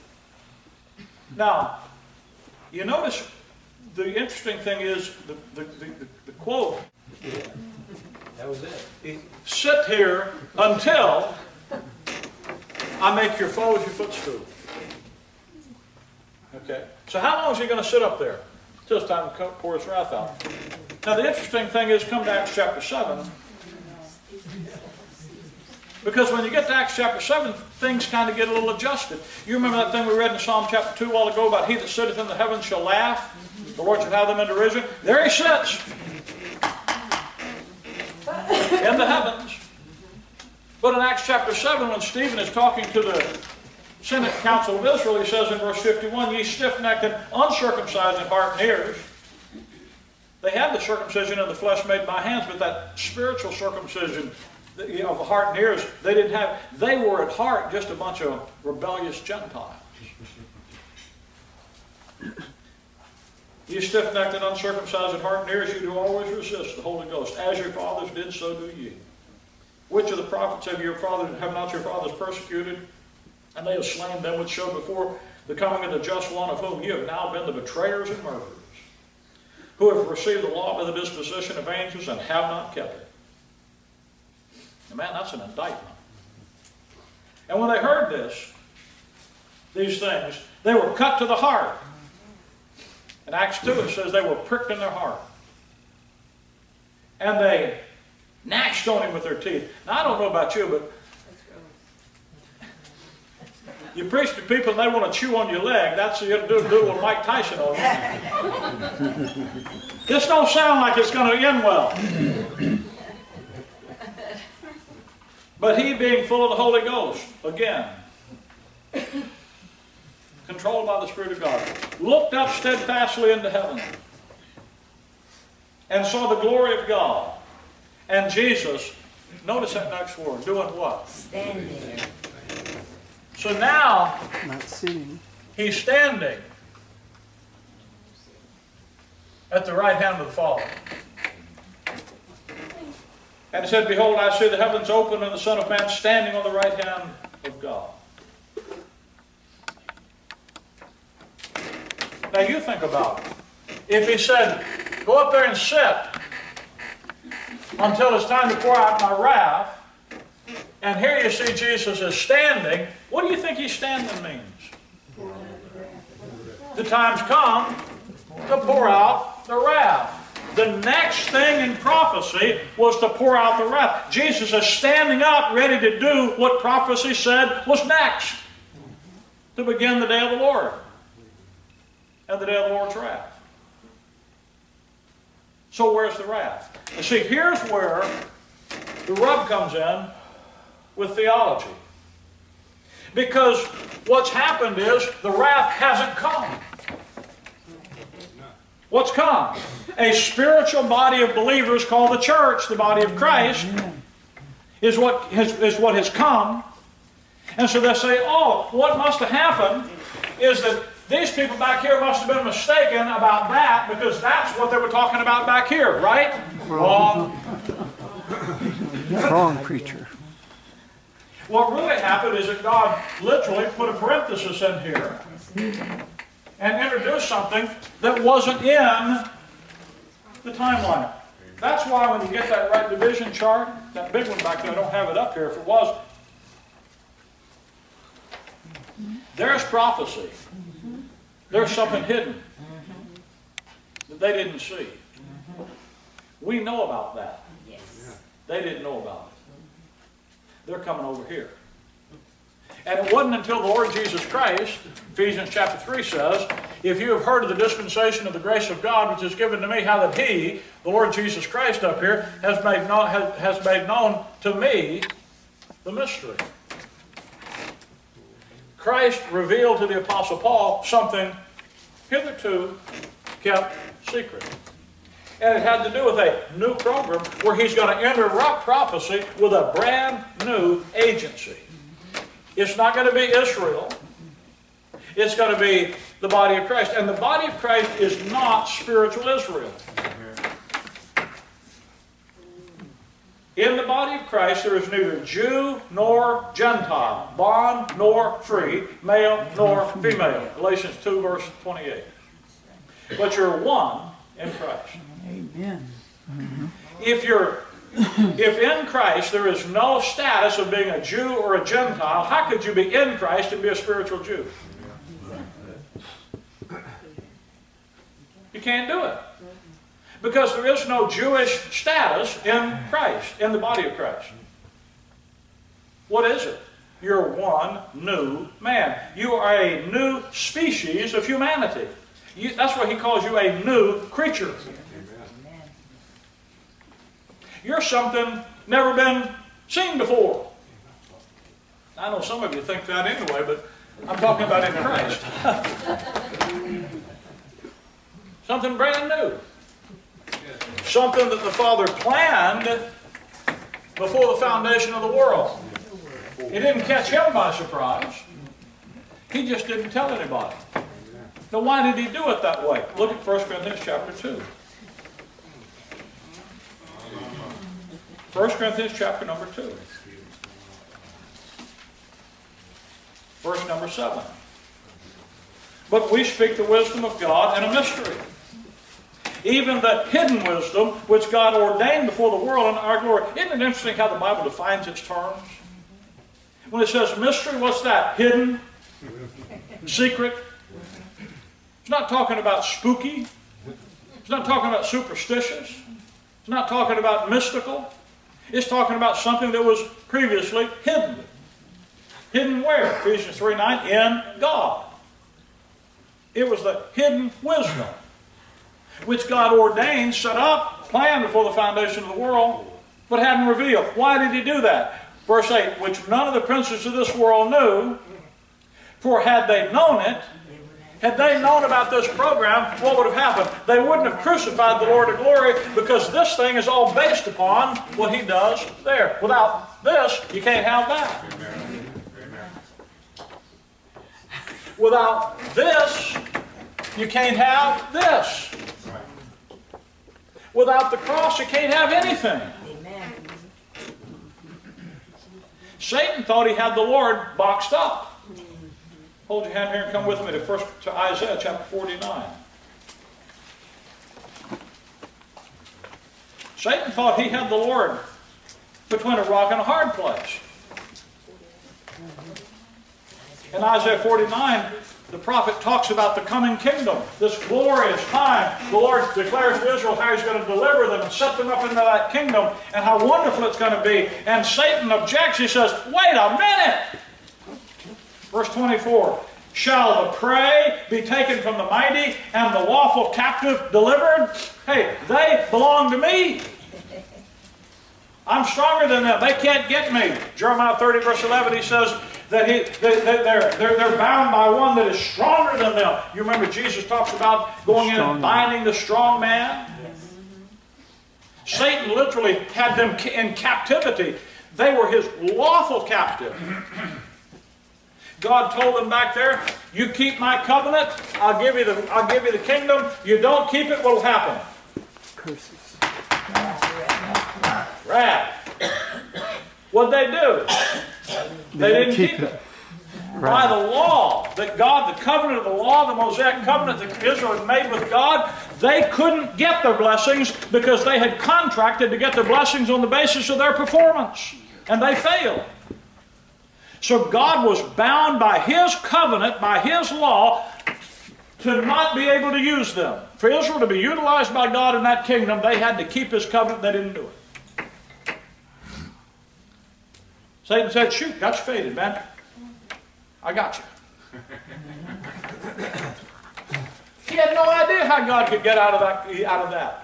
Now, you notice the interesting thing is the quote. That was it. Sit here until I make your foes your footstool. Okay. So how long is he going to sit up there? Till it's time to pour his wrath out. Now the interesting thing is, come to Acts chapter 7. Because when you get to Acts chapter 7, things kind of get a little adjusted. You remember that thing we read in Psalm chapter 2 a while ago about he that sitteth in the heavens shall laugh, the Lord shall have them in derision. There he sits. In the heavens. But in Acts chapter 7, when Stephen is talking to the Senate Council of Israel, he says in verse 51, ye stiff-necked and uncircumcised in heart and ears. They had the circumcision of the flesh made by hands, but that spiritual circumcision of the heart and ears, they didn't have. They were at heart just a bunch of rebellious Gentiles. Ye stiff-necked and uncircumcised in heart and ears, you do always resist the Holy Ghost. As your fathers did, so do ye. Which of the prophets have not your fathers persecuted? And they have slain them which showed before the coming of the just one, of whom you have now been the betrayers and murderers, who have received the law by the disposition of angels and have not kept it. And man, that's an indictment. And when they heard these things, they were cut to the heart. In Acts 2 it says they were pricked in their heart. And they gnashed on him with their teeth. Now I don't know about you, but you preach to people and they want to chew on your leg. That's what you have to do with Mike Tyson on you. This don't sound like it's going to end well. But he, being full of the Holy Ghost, again, controlled by the Spirit of God, looked up steadfastly into heaven and saw the glory of God. And Jesus, notice that next word, doing what? Standing. So now, Not sitting. he's standing at the right hand of the Father. And he said, behold, I see the heavens open and the Son of Man standing on the right hand of God. Now you think about it. If he said, go up there and sit until it's time to pour out my wrath, and here you see Jesus is standing, what do you think he's standing means? The time's come to pour out the wrath. The next thing in prophecy was to pour out the wrath. Jesus is standing up ready to do what prophecy said was next. To begin the day of the Lord. And the day of the Lord's wrath. So where's the wrath? You see, here's where the rub comes in with theology. Because what's happened is the wrath hasn't come. What's come? A spiritual body of believers called the church, the body of Christ, is what has come. And so they say, oh, what must have happened is that these people back here must have been mistaken about that because that's what they were talking about back here, right? Wrong. Wrong preacher. What really happened is that God literally put a parenthesis in here and introduced something that wasn't in the timeline. That's why when you get that right division chart, that big one back there, I don't have it up here if it was. There's prophecy. There's something hidden that they didn't see. We know about that. They didn't know about it. They're coming over here. And it wasn't until the Lord Jesus Christ, Ephesians chapter 3 says, if you have heard of the dispensation of the grace of God which is given to me, how that He, the Lord Jesus Christ up here, has made known to me the mystery. Christ revealed to the Apostle Paul something hitherto kept secret. And it had to do with a new program where he's going to interrupt prophecy with a brand new agency. It's not going to be Israel. It's going to be the body of Christ. And the body of Christ is not spiritual Israel. In the body of Christ there is neither Jew nor Gentile, bond nor free, male nor female. Galatians 2 verse 28. But you're one in Christ. Amen. If in Christ there is no status of being a Jew or a Gentile, how could you be in Christ and be a spiritual Jew? You can't do it. Because there is no Jewish status in Christ, in the body of Christ. What is it? You're one new man. You are a new species of humanity. That's why he calls you a new creature. You're something never been seen before. I know some of you think that anyway, but I'm talking about in Christ. Something brand new. Something that the Father planned before the foundation of the world. It didn't catch him by surprise. He just didn't tell anybody. Now why did he do it that way? Look at 1 Corinthians chapter 2. 1 Corinthians chapter number 2. Verse number 7. But we speak the wisdom of God in a mystery. Even the hidden wisdom which God ordained before the world in our glory. Isn't it interesting how the Bible defines its terms? When it says mystery, what's that? Hidden? Secret? It's not talking about spooky. It's not talking about superstitious. It's not talking about mystical. It's talking about something that was previously hidden. Hidden where? Ephesians 3:9, in God. It was the hidden wisdom which God ordained, set up, planned before the foundation of the world, but hadn't revealed. Why did he do that? Verse 8, which none of the princes of this world knew, for had they known it, had they known about this program, what would have happened? They wouldn't have crucified the Lord of glory, because this thing is all based upon what he does there. Without this, you can't have that. Without this, you can't have this. Without the cross, you can't have anything. Satan thought he had the Lord boxed up. Hold your hand here and come with me to Isaiah chapter 49. Satan thought he had the Lord between a rock and a hard place. In Isaiah 49, the prophet talks about the coming kingdom, this glorious time. The Lord declares to Israel how he's going to deliver them and set them up into that kingdom and how wonderful it's going to be. And Satan objects. He says, wait a minute! Verse 24, shall the prey be taken from the mighty and the lawful captive delivered? Hey, they belong to me. I'm stronger than them. They can't get me. Jeremiah 30 verse 11, he says that they're bound by one that is stronger than them. You remember Jesus talks about going in and binding the strong man? Satan literally had them in captivity. They were his lawful captive. God told them back there, you keep my covenant, I'll give you the kingdom. You don't keep it, what will happen? Curses. Wrath. What'd they do? They didn't keep it. By the law that God, the covenant of the law, the Mosaic covenant that Israel had made with God, they couldn't get their blessings because they had contracted to get their blessings on the basis of their performance. And they failed. So God was bound by His covenant, by His law, to not be able to use them. For Israel to be utilized by God in that kingdom, they had to keep His covenant. They didn't do it. Satan said, shoot, got you faded, man. I got you. He had no idea how God could get out of that.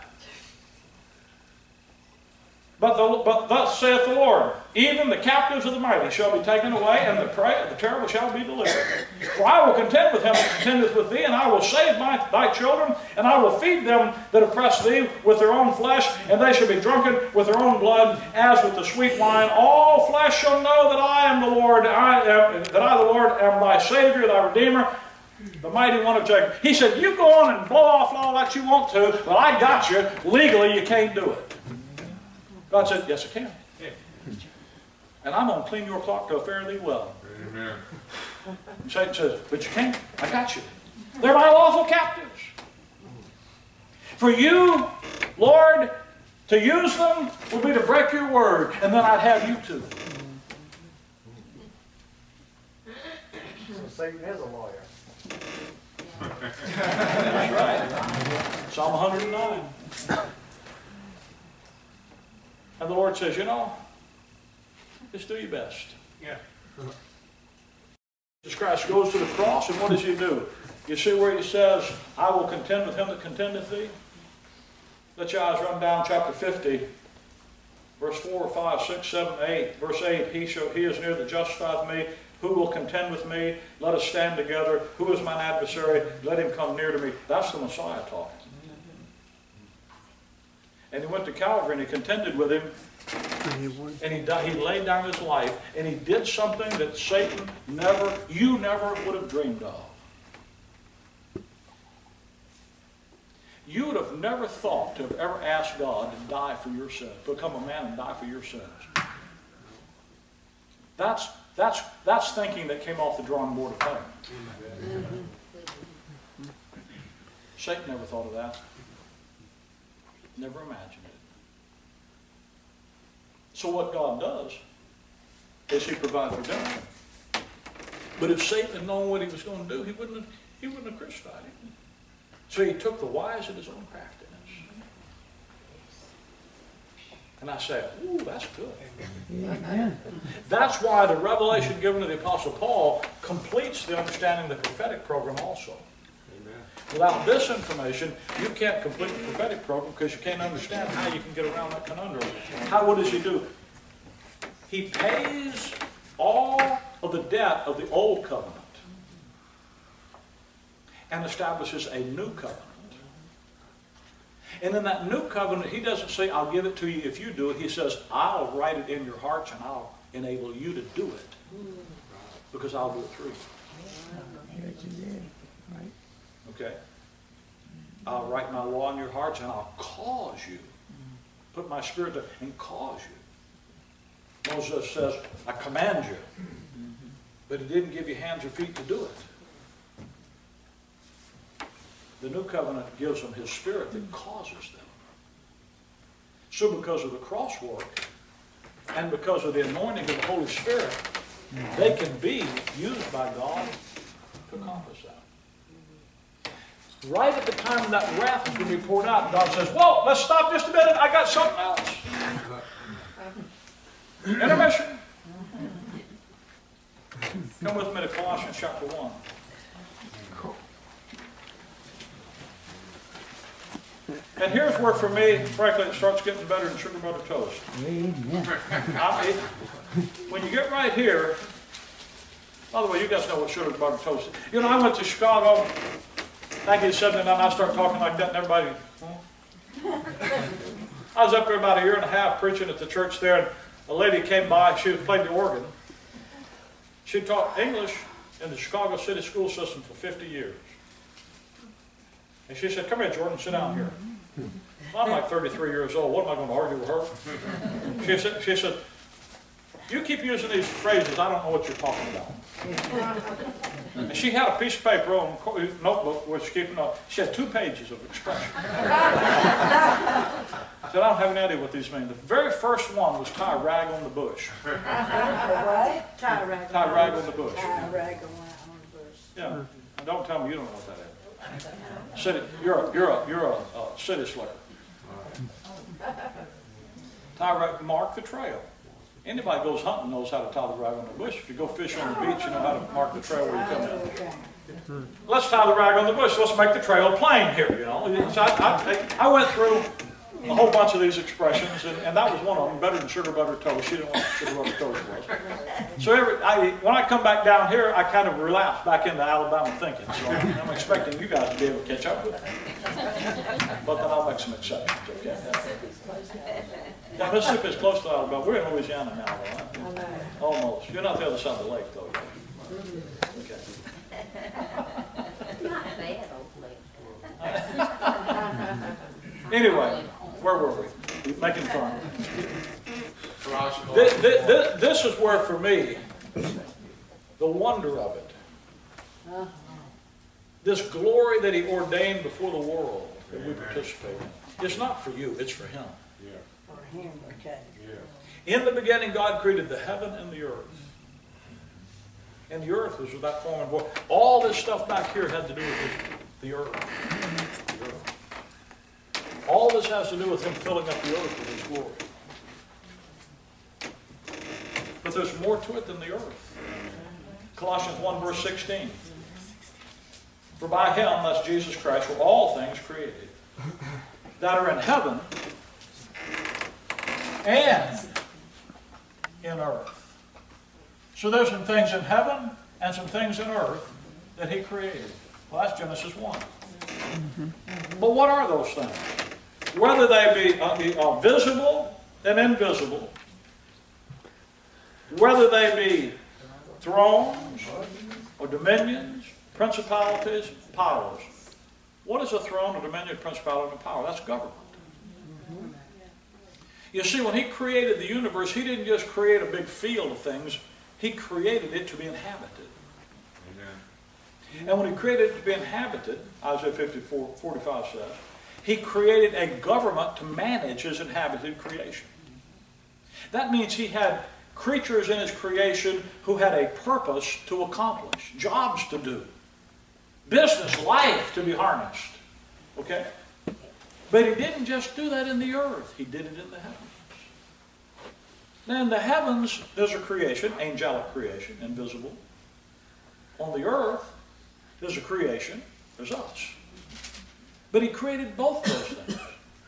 But thus saith the Lord, even the captives of the mighty shall be taken away, and the terrible shall be delivered. For I will contend with him that contendeth with thee, and I will save thy children, and I will feed them that oppress thee with their own flesh, and they shall be drunken with their own blood, as with the sweet wine. All flesh shall know that I am the Lord, that I the Lord am thy Savior, thy Redeemer, the mighty one of Jacob. He said, you go on and blow off all that you want to, but I got you. Legally, you can't do it. God said, yes, I can. And I'm going to clean your clock to a fare thee well. Amen. And Satan says, but you can't. I got you. They're my lawful captives. For you, Lord, to use them would be to break your word, and then I'd have you too. So Satan is a lawyer. That's right. Psalm 109. And the Lord says, you know, just do your best. Yeah. Jesus Christ goes to the cross, and what does He do? You see where He says, I will contend with him that contendeth thee? Let your eyes run down chapter 50, verse 4, 5, 6, 7, 8. Verse 8, He is near that justifieth me. Who will contend with me? Let us stand together. Who is mine adversary? Let him come near to me. That's the Messiah talking. And He went to Calvary and He contended with him. And he laid down His life. And He did something that Satan you never would have dreamed of. You would have never thought to have ever asked God to die for your sins, become a man and die for your sins. That's thinking that came off the drawing board of heaven. Satan never thought of that. Never imagined it. So what God does is He provides redemption. But if Satan had known what he was going to do, he wouldn't have crucified Him. So He took the wise in His own craftiness. And I say, ooh, that's good. Amen. That's why the revelation given to the Apostle Paul completes the understanding of the prophetic program also. Without this information, you can't complete the prophetic program because you can't understand how you can get around that conundrum. What does He do? He pays all of the debt of the old covenant and establishes a new covenant. And in that new covenant, He doesn't say, I'll give it to you if you do it. He says, I'll write it in your hearts and I'll enable you to do it because I'll do it through you. Okay? I'll write my law in your hearts and I'll cause you. Put my Spirit there and cause you. Moses says, I command you. But He didn't give you hands or feet to do it. The new covenant gives them His Spirit that causes them. So because of the cross work and because of the anointing of the Holy Spirit, they can be used by God to accomplish that. Right at the time that wrath is going to be poured out, God says, whoa, let's stop just a minute. I got something else. Intermission. Come with me to Colossians chapter 1. And here's where, for me, frankly, it starts getting better than sugar butter toast. Amen. When you get right here, by the way, you guys know what sugar butter toast is. You know, I went to Chicago. 1979, I started talking like that, and everybody, I was up there about a year and a half preaching at the church there, and a lady came by. She played the organ. She taught English in the Chicago City school system for 50 years. And she said, come here, Jordan, sit down here. Well, I'm like 33 years old. What am I going to argue with her? She said, you keep using these phrases, I don't know what you're talking about. And she had a piece of paper on a notebook where she's keeping up. She had 2 pages of expression. I said, I don't have any idea what these mean. The very first one was tie a rag on the bush. What? Tie a rag. Tie a rag on the bush. Tie a rag on the bush. Yeah. And don't tell me you don't know what that is. City, you're a city slicker. Tie a rag, mark the trail. Anybody goes hunting knows how to tie the rag on the bush. If you go fish on the beach, you know how to mark the trail where you come in. Okay. Let's tie the rag on the bush. Let's make the trail plain here, you know. So I went through a whole bunch of these expressions, and that was one of them, better than sugar butter toast. She didn't want sugar butter toast was. So when I come back down here, I kind of relapse back into Alabama thinking. So I'm expecting you guys to be able to catch up with me. But then I'll make some exceptions, okay? Yeah, Mississippi is close to Alabama. We're in Louisiana now, though, right? Almost. You're not the other side of the lake, though. Okay. Not bad, hopefully. Anyway, where were we? Making fun. Colossians. This is where, for me, the wonder of it, this glory that He ordained before the world that we participate in, it's not for you, it's for Him. Yeah, For him, okay. yeah. In the beginning, God created the heaven and the earth. And the earth was without form and void. All this stuff back here had to do with the earth. The earth. All this has to do with Him filling up the earth with His glory. But there's more to it than the earth. Colossians 1 verse 16. For by Him, that's Jesus Christ, were all things created, that are in heaven and in earth. So there's some things in heaven and some things in earth that He created. Well, that's Genesis 1. But what are those things? Whether they be visible and invisible, whether they be thrones or dominions, principalities, powers. What is a throne, a dominion, principality, and power? That's government. You see, when He created the universe, He didn't just create a big field of things. He created it to be inhabited. Amen. And when He created it to be inhabited, Isaiah 54:45 says, He created a government to manage His inhabited creation. That means He had creatures in His creation who had a purpose to accomplish, jobs to do, business, life to be harnessed. Okay? But He didn't just do that in the earth. He did it in the heavens. Now in the heavens, there's a creation, angelic creation, invisible. On the earth, there's a creation, there's us. But He created both those things.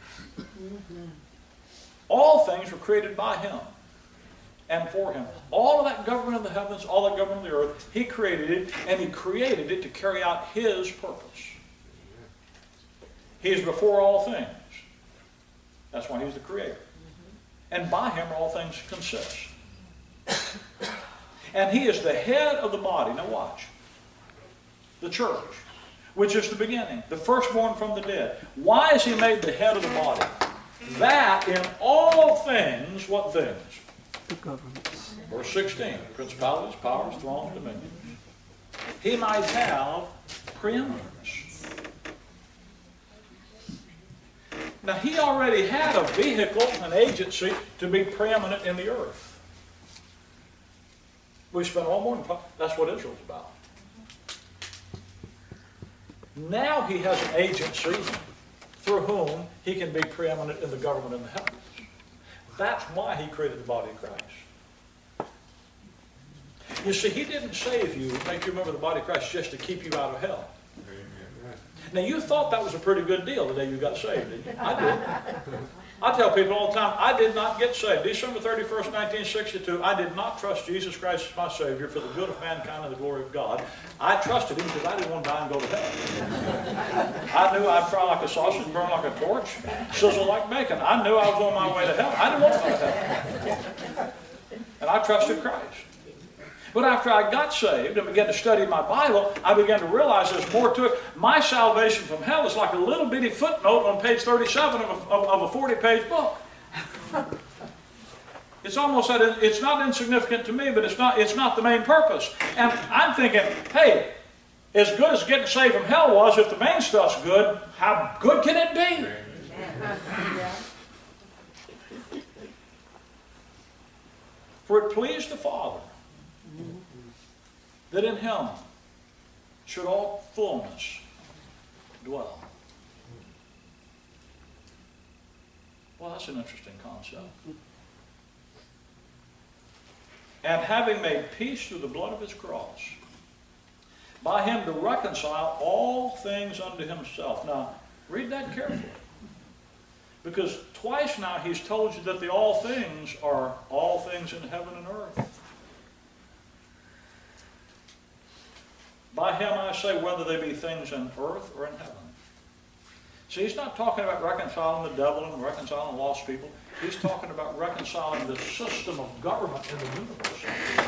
All things were created by Him and for Him. All of that government of the heavens, all that government of the earth, He created it, and He created it to carry out His purpose. He is before all things. That's why He's the Creator. And by Him all things consist. And He is the head of the body. Now watch. The church, which is the beginning, the firstborn from the dead. Why is He made the head of the body? That in all things, what things? The governments. Verse 16, principalities, powers, thrones, dominions. He might have preeminence. Now, He already had a vehicle, an agency, to be preeminent in the earth. We spent all morning talking. That's what Israel's about. Now He has an agency through whom He can be preeminent in the government in the heavens. That's why He created the body of Christ. You see, He didn't save you, make you remember the body of Christ just to keep you out of hell. Now, you thought that was a pretty good deal the day you got saved, didn't you? I did. I tell people all the time, I did not get saved. December 31st, 1962, I did not trust Jesus Christ as my Savior for the good of mankind and the glory of God. I trusted Him because I didn't want to die and go to hell. I knew I'd fry like a sausage, burn like a torch, sizzle like bacon. I knew I was on my way to hell. I didn't want to go to hell. And I trusted Christ. But after I got saved and began to study my Bible, I began to realize there's more to it. My salvation from hell is like a little bitty footnote on page 37 of a 40-page book. It's almost that it's not insignificant to me, but it's not the main purpose. And I'm thinking, hey, as good as getting saved from hell was, if the main stuff's good, how good can it be? For it pleased the Father that in him should all fullness dwell. Well, that's an interesting concept. And having made peace through the blood of his cross, by him to reconcile all things unto himself. Now, read that carefully. Because twice now he's told you that the all things are all things in heaven and earth. By him I say, whether they be things in earth or in heaven. See, he's not talking about reconciling the devil and reconciling lost people. He's talking about reconciling the system of government in the universe.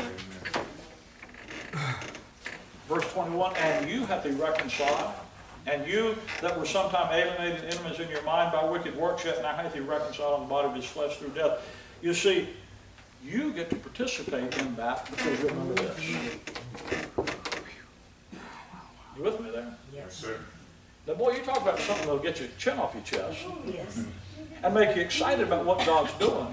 Verse 21, and you have been reconciled, and you that were sometime alienated enemies in your mind by wicked works, yet now hath he reconciled in the body of his flesh through death. You see, you get to participate in that because you remember this. You with me there? Yes, sir. Now, boy, you talk about something that'll get your chin off your chest Yes. and make you excited about what God's doing.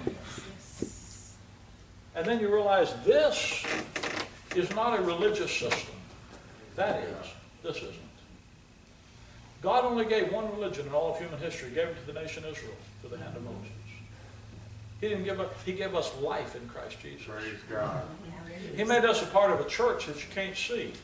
And then you realize this is not a religious system. That is. This isn't. God only gave one religion in all of human history. He gave it to the nation Israel, to the hand of Moses. He didn't give us, he gave us life in Christ Jesus. Praise God. He made us a part of a church that you can't see.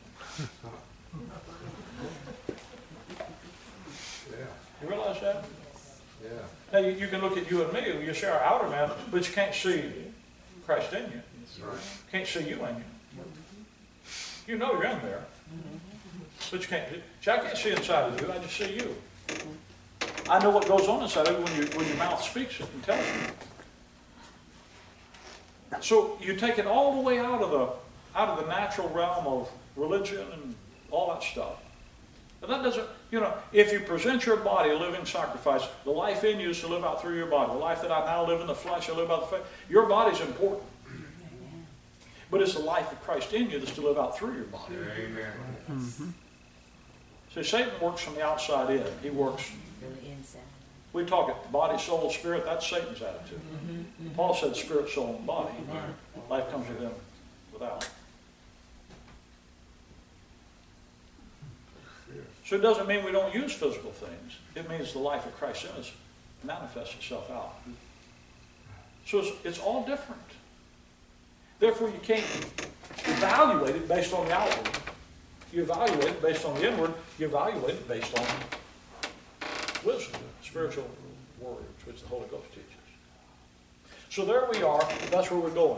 Yeah. You realize that? Yeah. Now, you can look at you and me, you see our outer man, but you can't see Christ in you. That's right. Can't see you in you. You know you're in there, but you can't. See, I can't see inside of you, I just see you. I know what goes on inside of you when your mouth speaks it and tells you. So you take it all the way out of the natural realm of religion and all that stuff. But that doesn't, if you present your body a living sacrifice, the life in you is to live out through your body. The life that I now live in the flesh, I live out the faith. Your body's important. But it's the life of Christ in you that's to live out through your body. Amen. Mm-hmm. See, Satan works from the outside in. He works. We talk it, body, soul, spirit, that's Satan's attitude. Paul said spirit, soul, and body. Life comes with him without. So it doesn't mean we don't use physical things. It means the life of Christ in us manifests itself out. So it's all different. Therefore, you can't evaluate it based on the outward. You evaluate it based on the inward. You evaluate it based on wisdom, spiritual words, which the Holy Ghost teaches. So there we are. That's where we're going.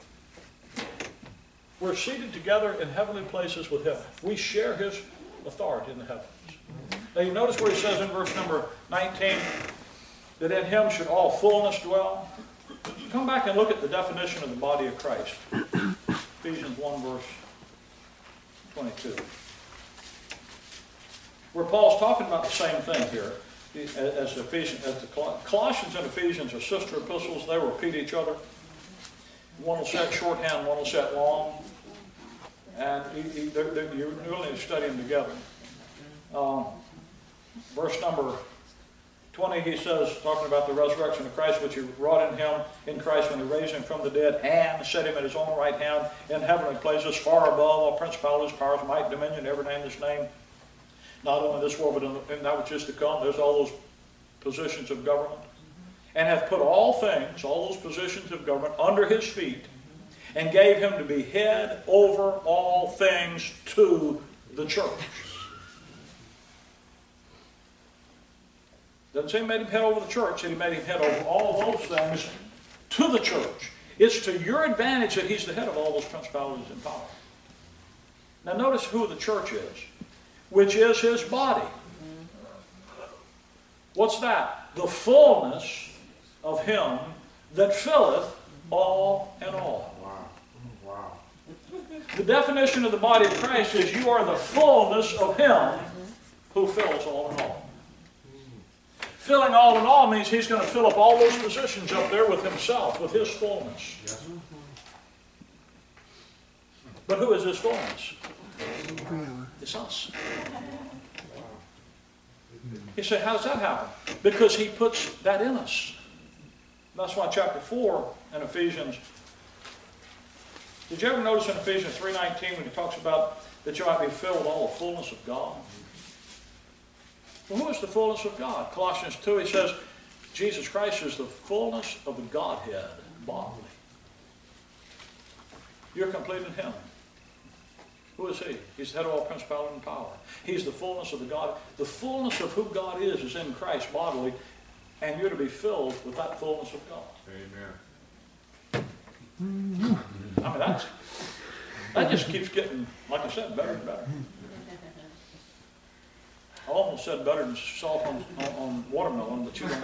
We're seated together in heavenly places with him. We share his authority in the heavens. Now you notice where he says in verse number 19 that in him should all fullness dwell. Come back and look at the definition of the body of Christ. Ephesians 1 verse 22. Where Paul's talking about the same thing here. As the Colossians and Ephesians are sister epistles, they repeat each other. One will set shorthand, one will set long. And you really need to study them together. Verse number 20, he says, talking about the resurrection of Christ, which he wrought in him, in Christ, when he raised him from the dead, and set him at his own right hand in heavenly places, far above all principalities, powers, might, dominion, every name that's named. Not only this world, but in that which is to come. There's all those positions of government. And hath put all things, all those positions of government, under his feet, and gave him to be head over all things to the church. Doesn't say he made him head over the church, he made him head over all those things to the church. It's to your advantage that he's the head of all those principalities and powers. Now notice who the church is, which is his body. What's that? The fullness of him that filleth all in all. Wow. The definition of the body of Christ is you are the fullness of him who fills all in all. Filling all in all means he's going to fill up all those positions up there with himself, with his fullness. Yes. But who is his fullness? It's us. You say, how does that happen? Because he puts that in us. That's why chapter 4 in Ephesians Did you ever notice in Ephesians 3:19 when he talks about that you might be filled with all the fullness of God? Well, who is the fullness of God? Colossians 2, he says, Jesus Christ is the fullness of the Godhead bodily. You're complete in him. Who is he? He's the head of all principality and power. He's the fullness of the God. The fullness of who God is in Christ bodily, and you're to be filled with that fullness of God. Amen. I mean, that just keeps getting, like I said, better and better. I almost said better than salt on watermelon, but you don't.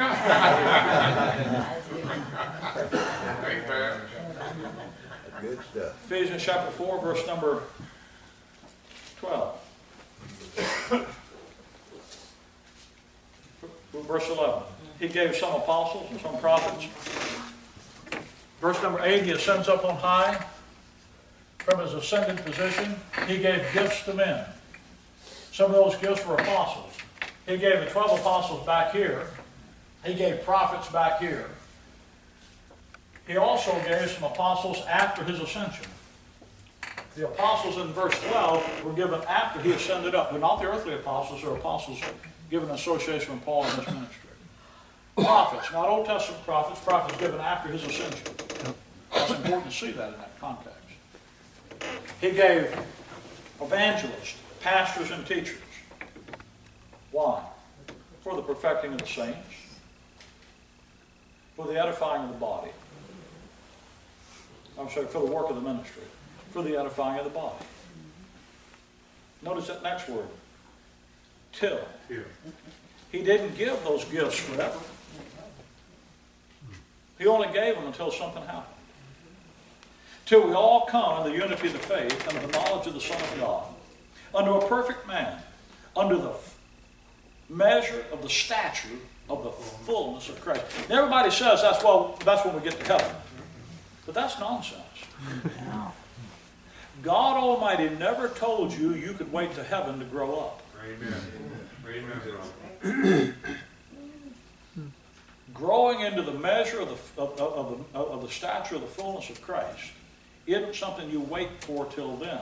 Amen. Good stuff. Ephesians chapter 4, verse number 12. Verse 11. He gave some apostles and some prophets. Verse number 8, he ascends up on high. From his ascended position, he gave gifts to men. Some of those gifts were apostles. He gave the 12 apostles back here. He gave prophets back here. He also gave some apostles after his ascension. The apostles in verse 12 were given after he ascended up. They're not the earthly apostles, they're apostles given in association with Paul in his ministry. Prophets, not Old Testament prophets, prophets given after his ascension. It's important to see that in that context. He gave evangelists, pastors, and teachers. Why? For the perfecting of the saints, for the edifying of the body. I'm sorry, for the work of the ministry, for the edifying of the body. Notice that next word, till. He didn't give those gifts forever. He only gave them until something happened. Till we all come in the unity of the faith and the knowledge of the Son of God, unto a perfect man, under the measure of the stature of the fullness of Christ. And everybody says that's when we get to heaven. But that's nonsense. God Almighty never told you you could wait to heaven to grow up. Amen. Growing into the measure of the stature of the fullness of Christ isn't something you wait for till then.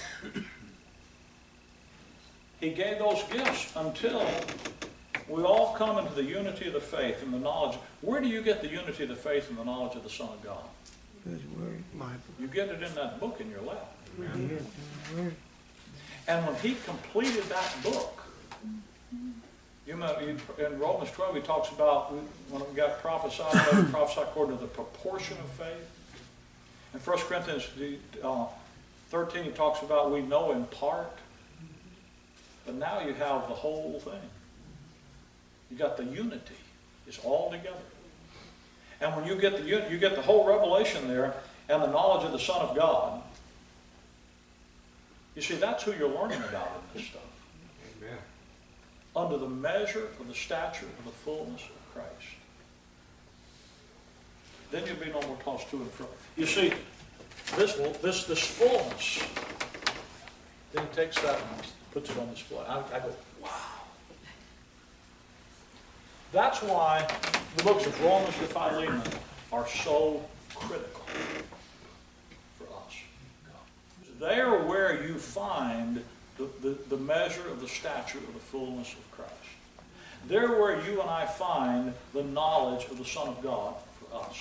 He gave those gifts until we all come into the unity of the faith and the knowledge. Where do you get the unity of the faith and the knowledge of the Son of God? His word, Bible. You get it in that book in your lap. His word. And when he completed that book, you know, in Romans 12 he talks about when we got prophesied, prophesy according to the proportion of faith. In 1 Corinthians 13 he talks about we know in part. But now you have the whole thing. You got the unity. It's all together. And when you get the whole revelation there and the knowledge of the Son of God, you see, that's who you're learning about in this stuff. Amen. Under the measure of the stature of the fullness of Christ. Then you'll be no more tossed to and fro. You see, this fullness, then he takes that and puts it on display. I go, wow. That's why the books of Romans to Philemon are so critical for us. They're where you find the measure of the stature of the fullness of Christ. They're where you and I find the knowledge of the Son of God for us.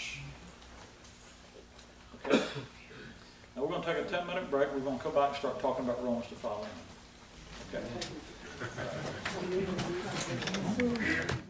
Okay? Now we're going to take a 10-minute break. We're going to come back and start talking about Romans to Philemon. Okay?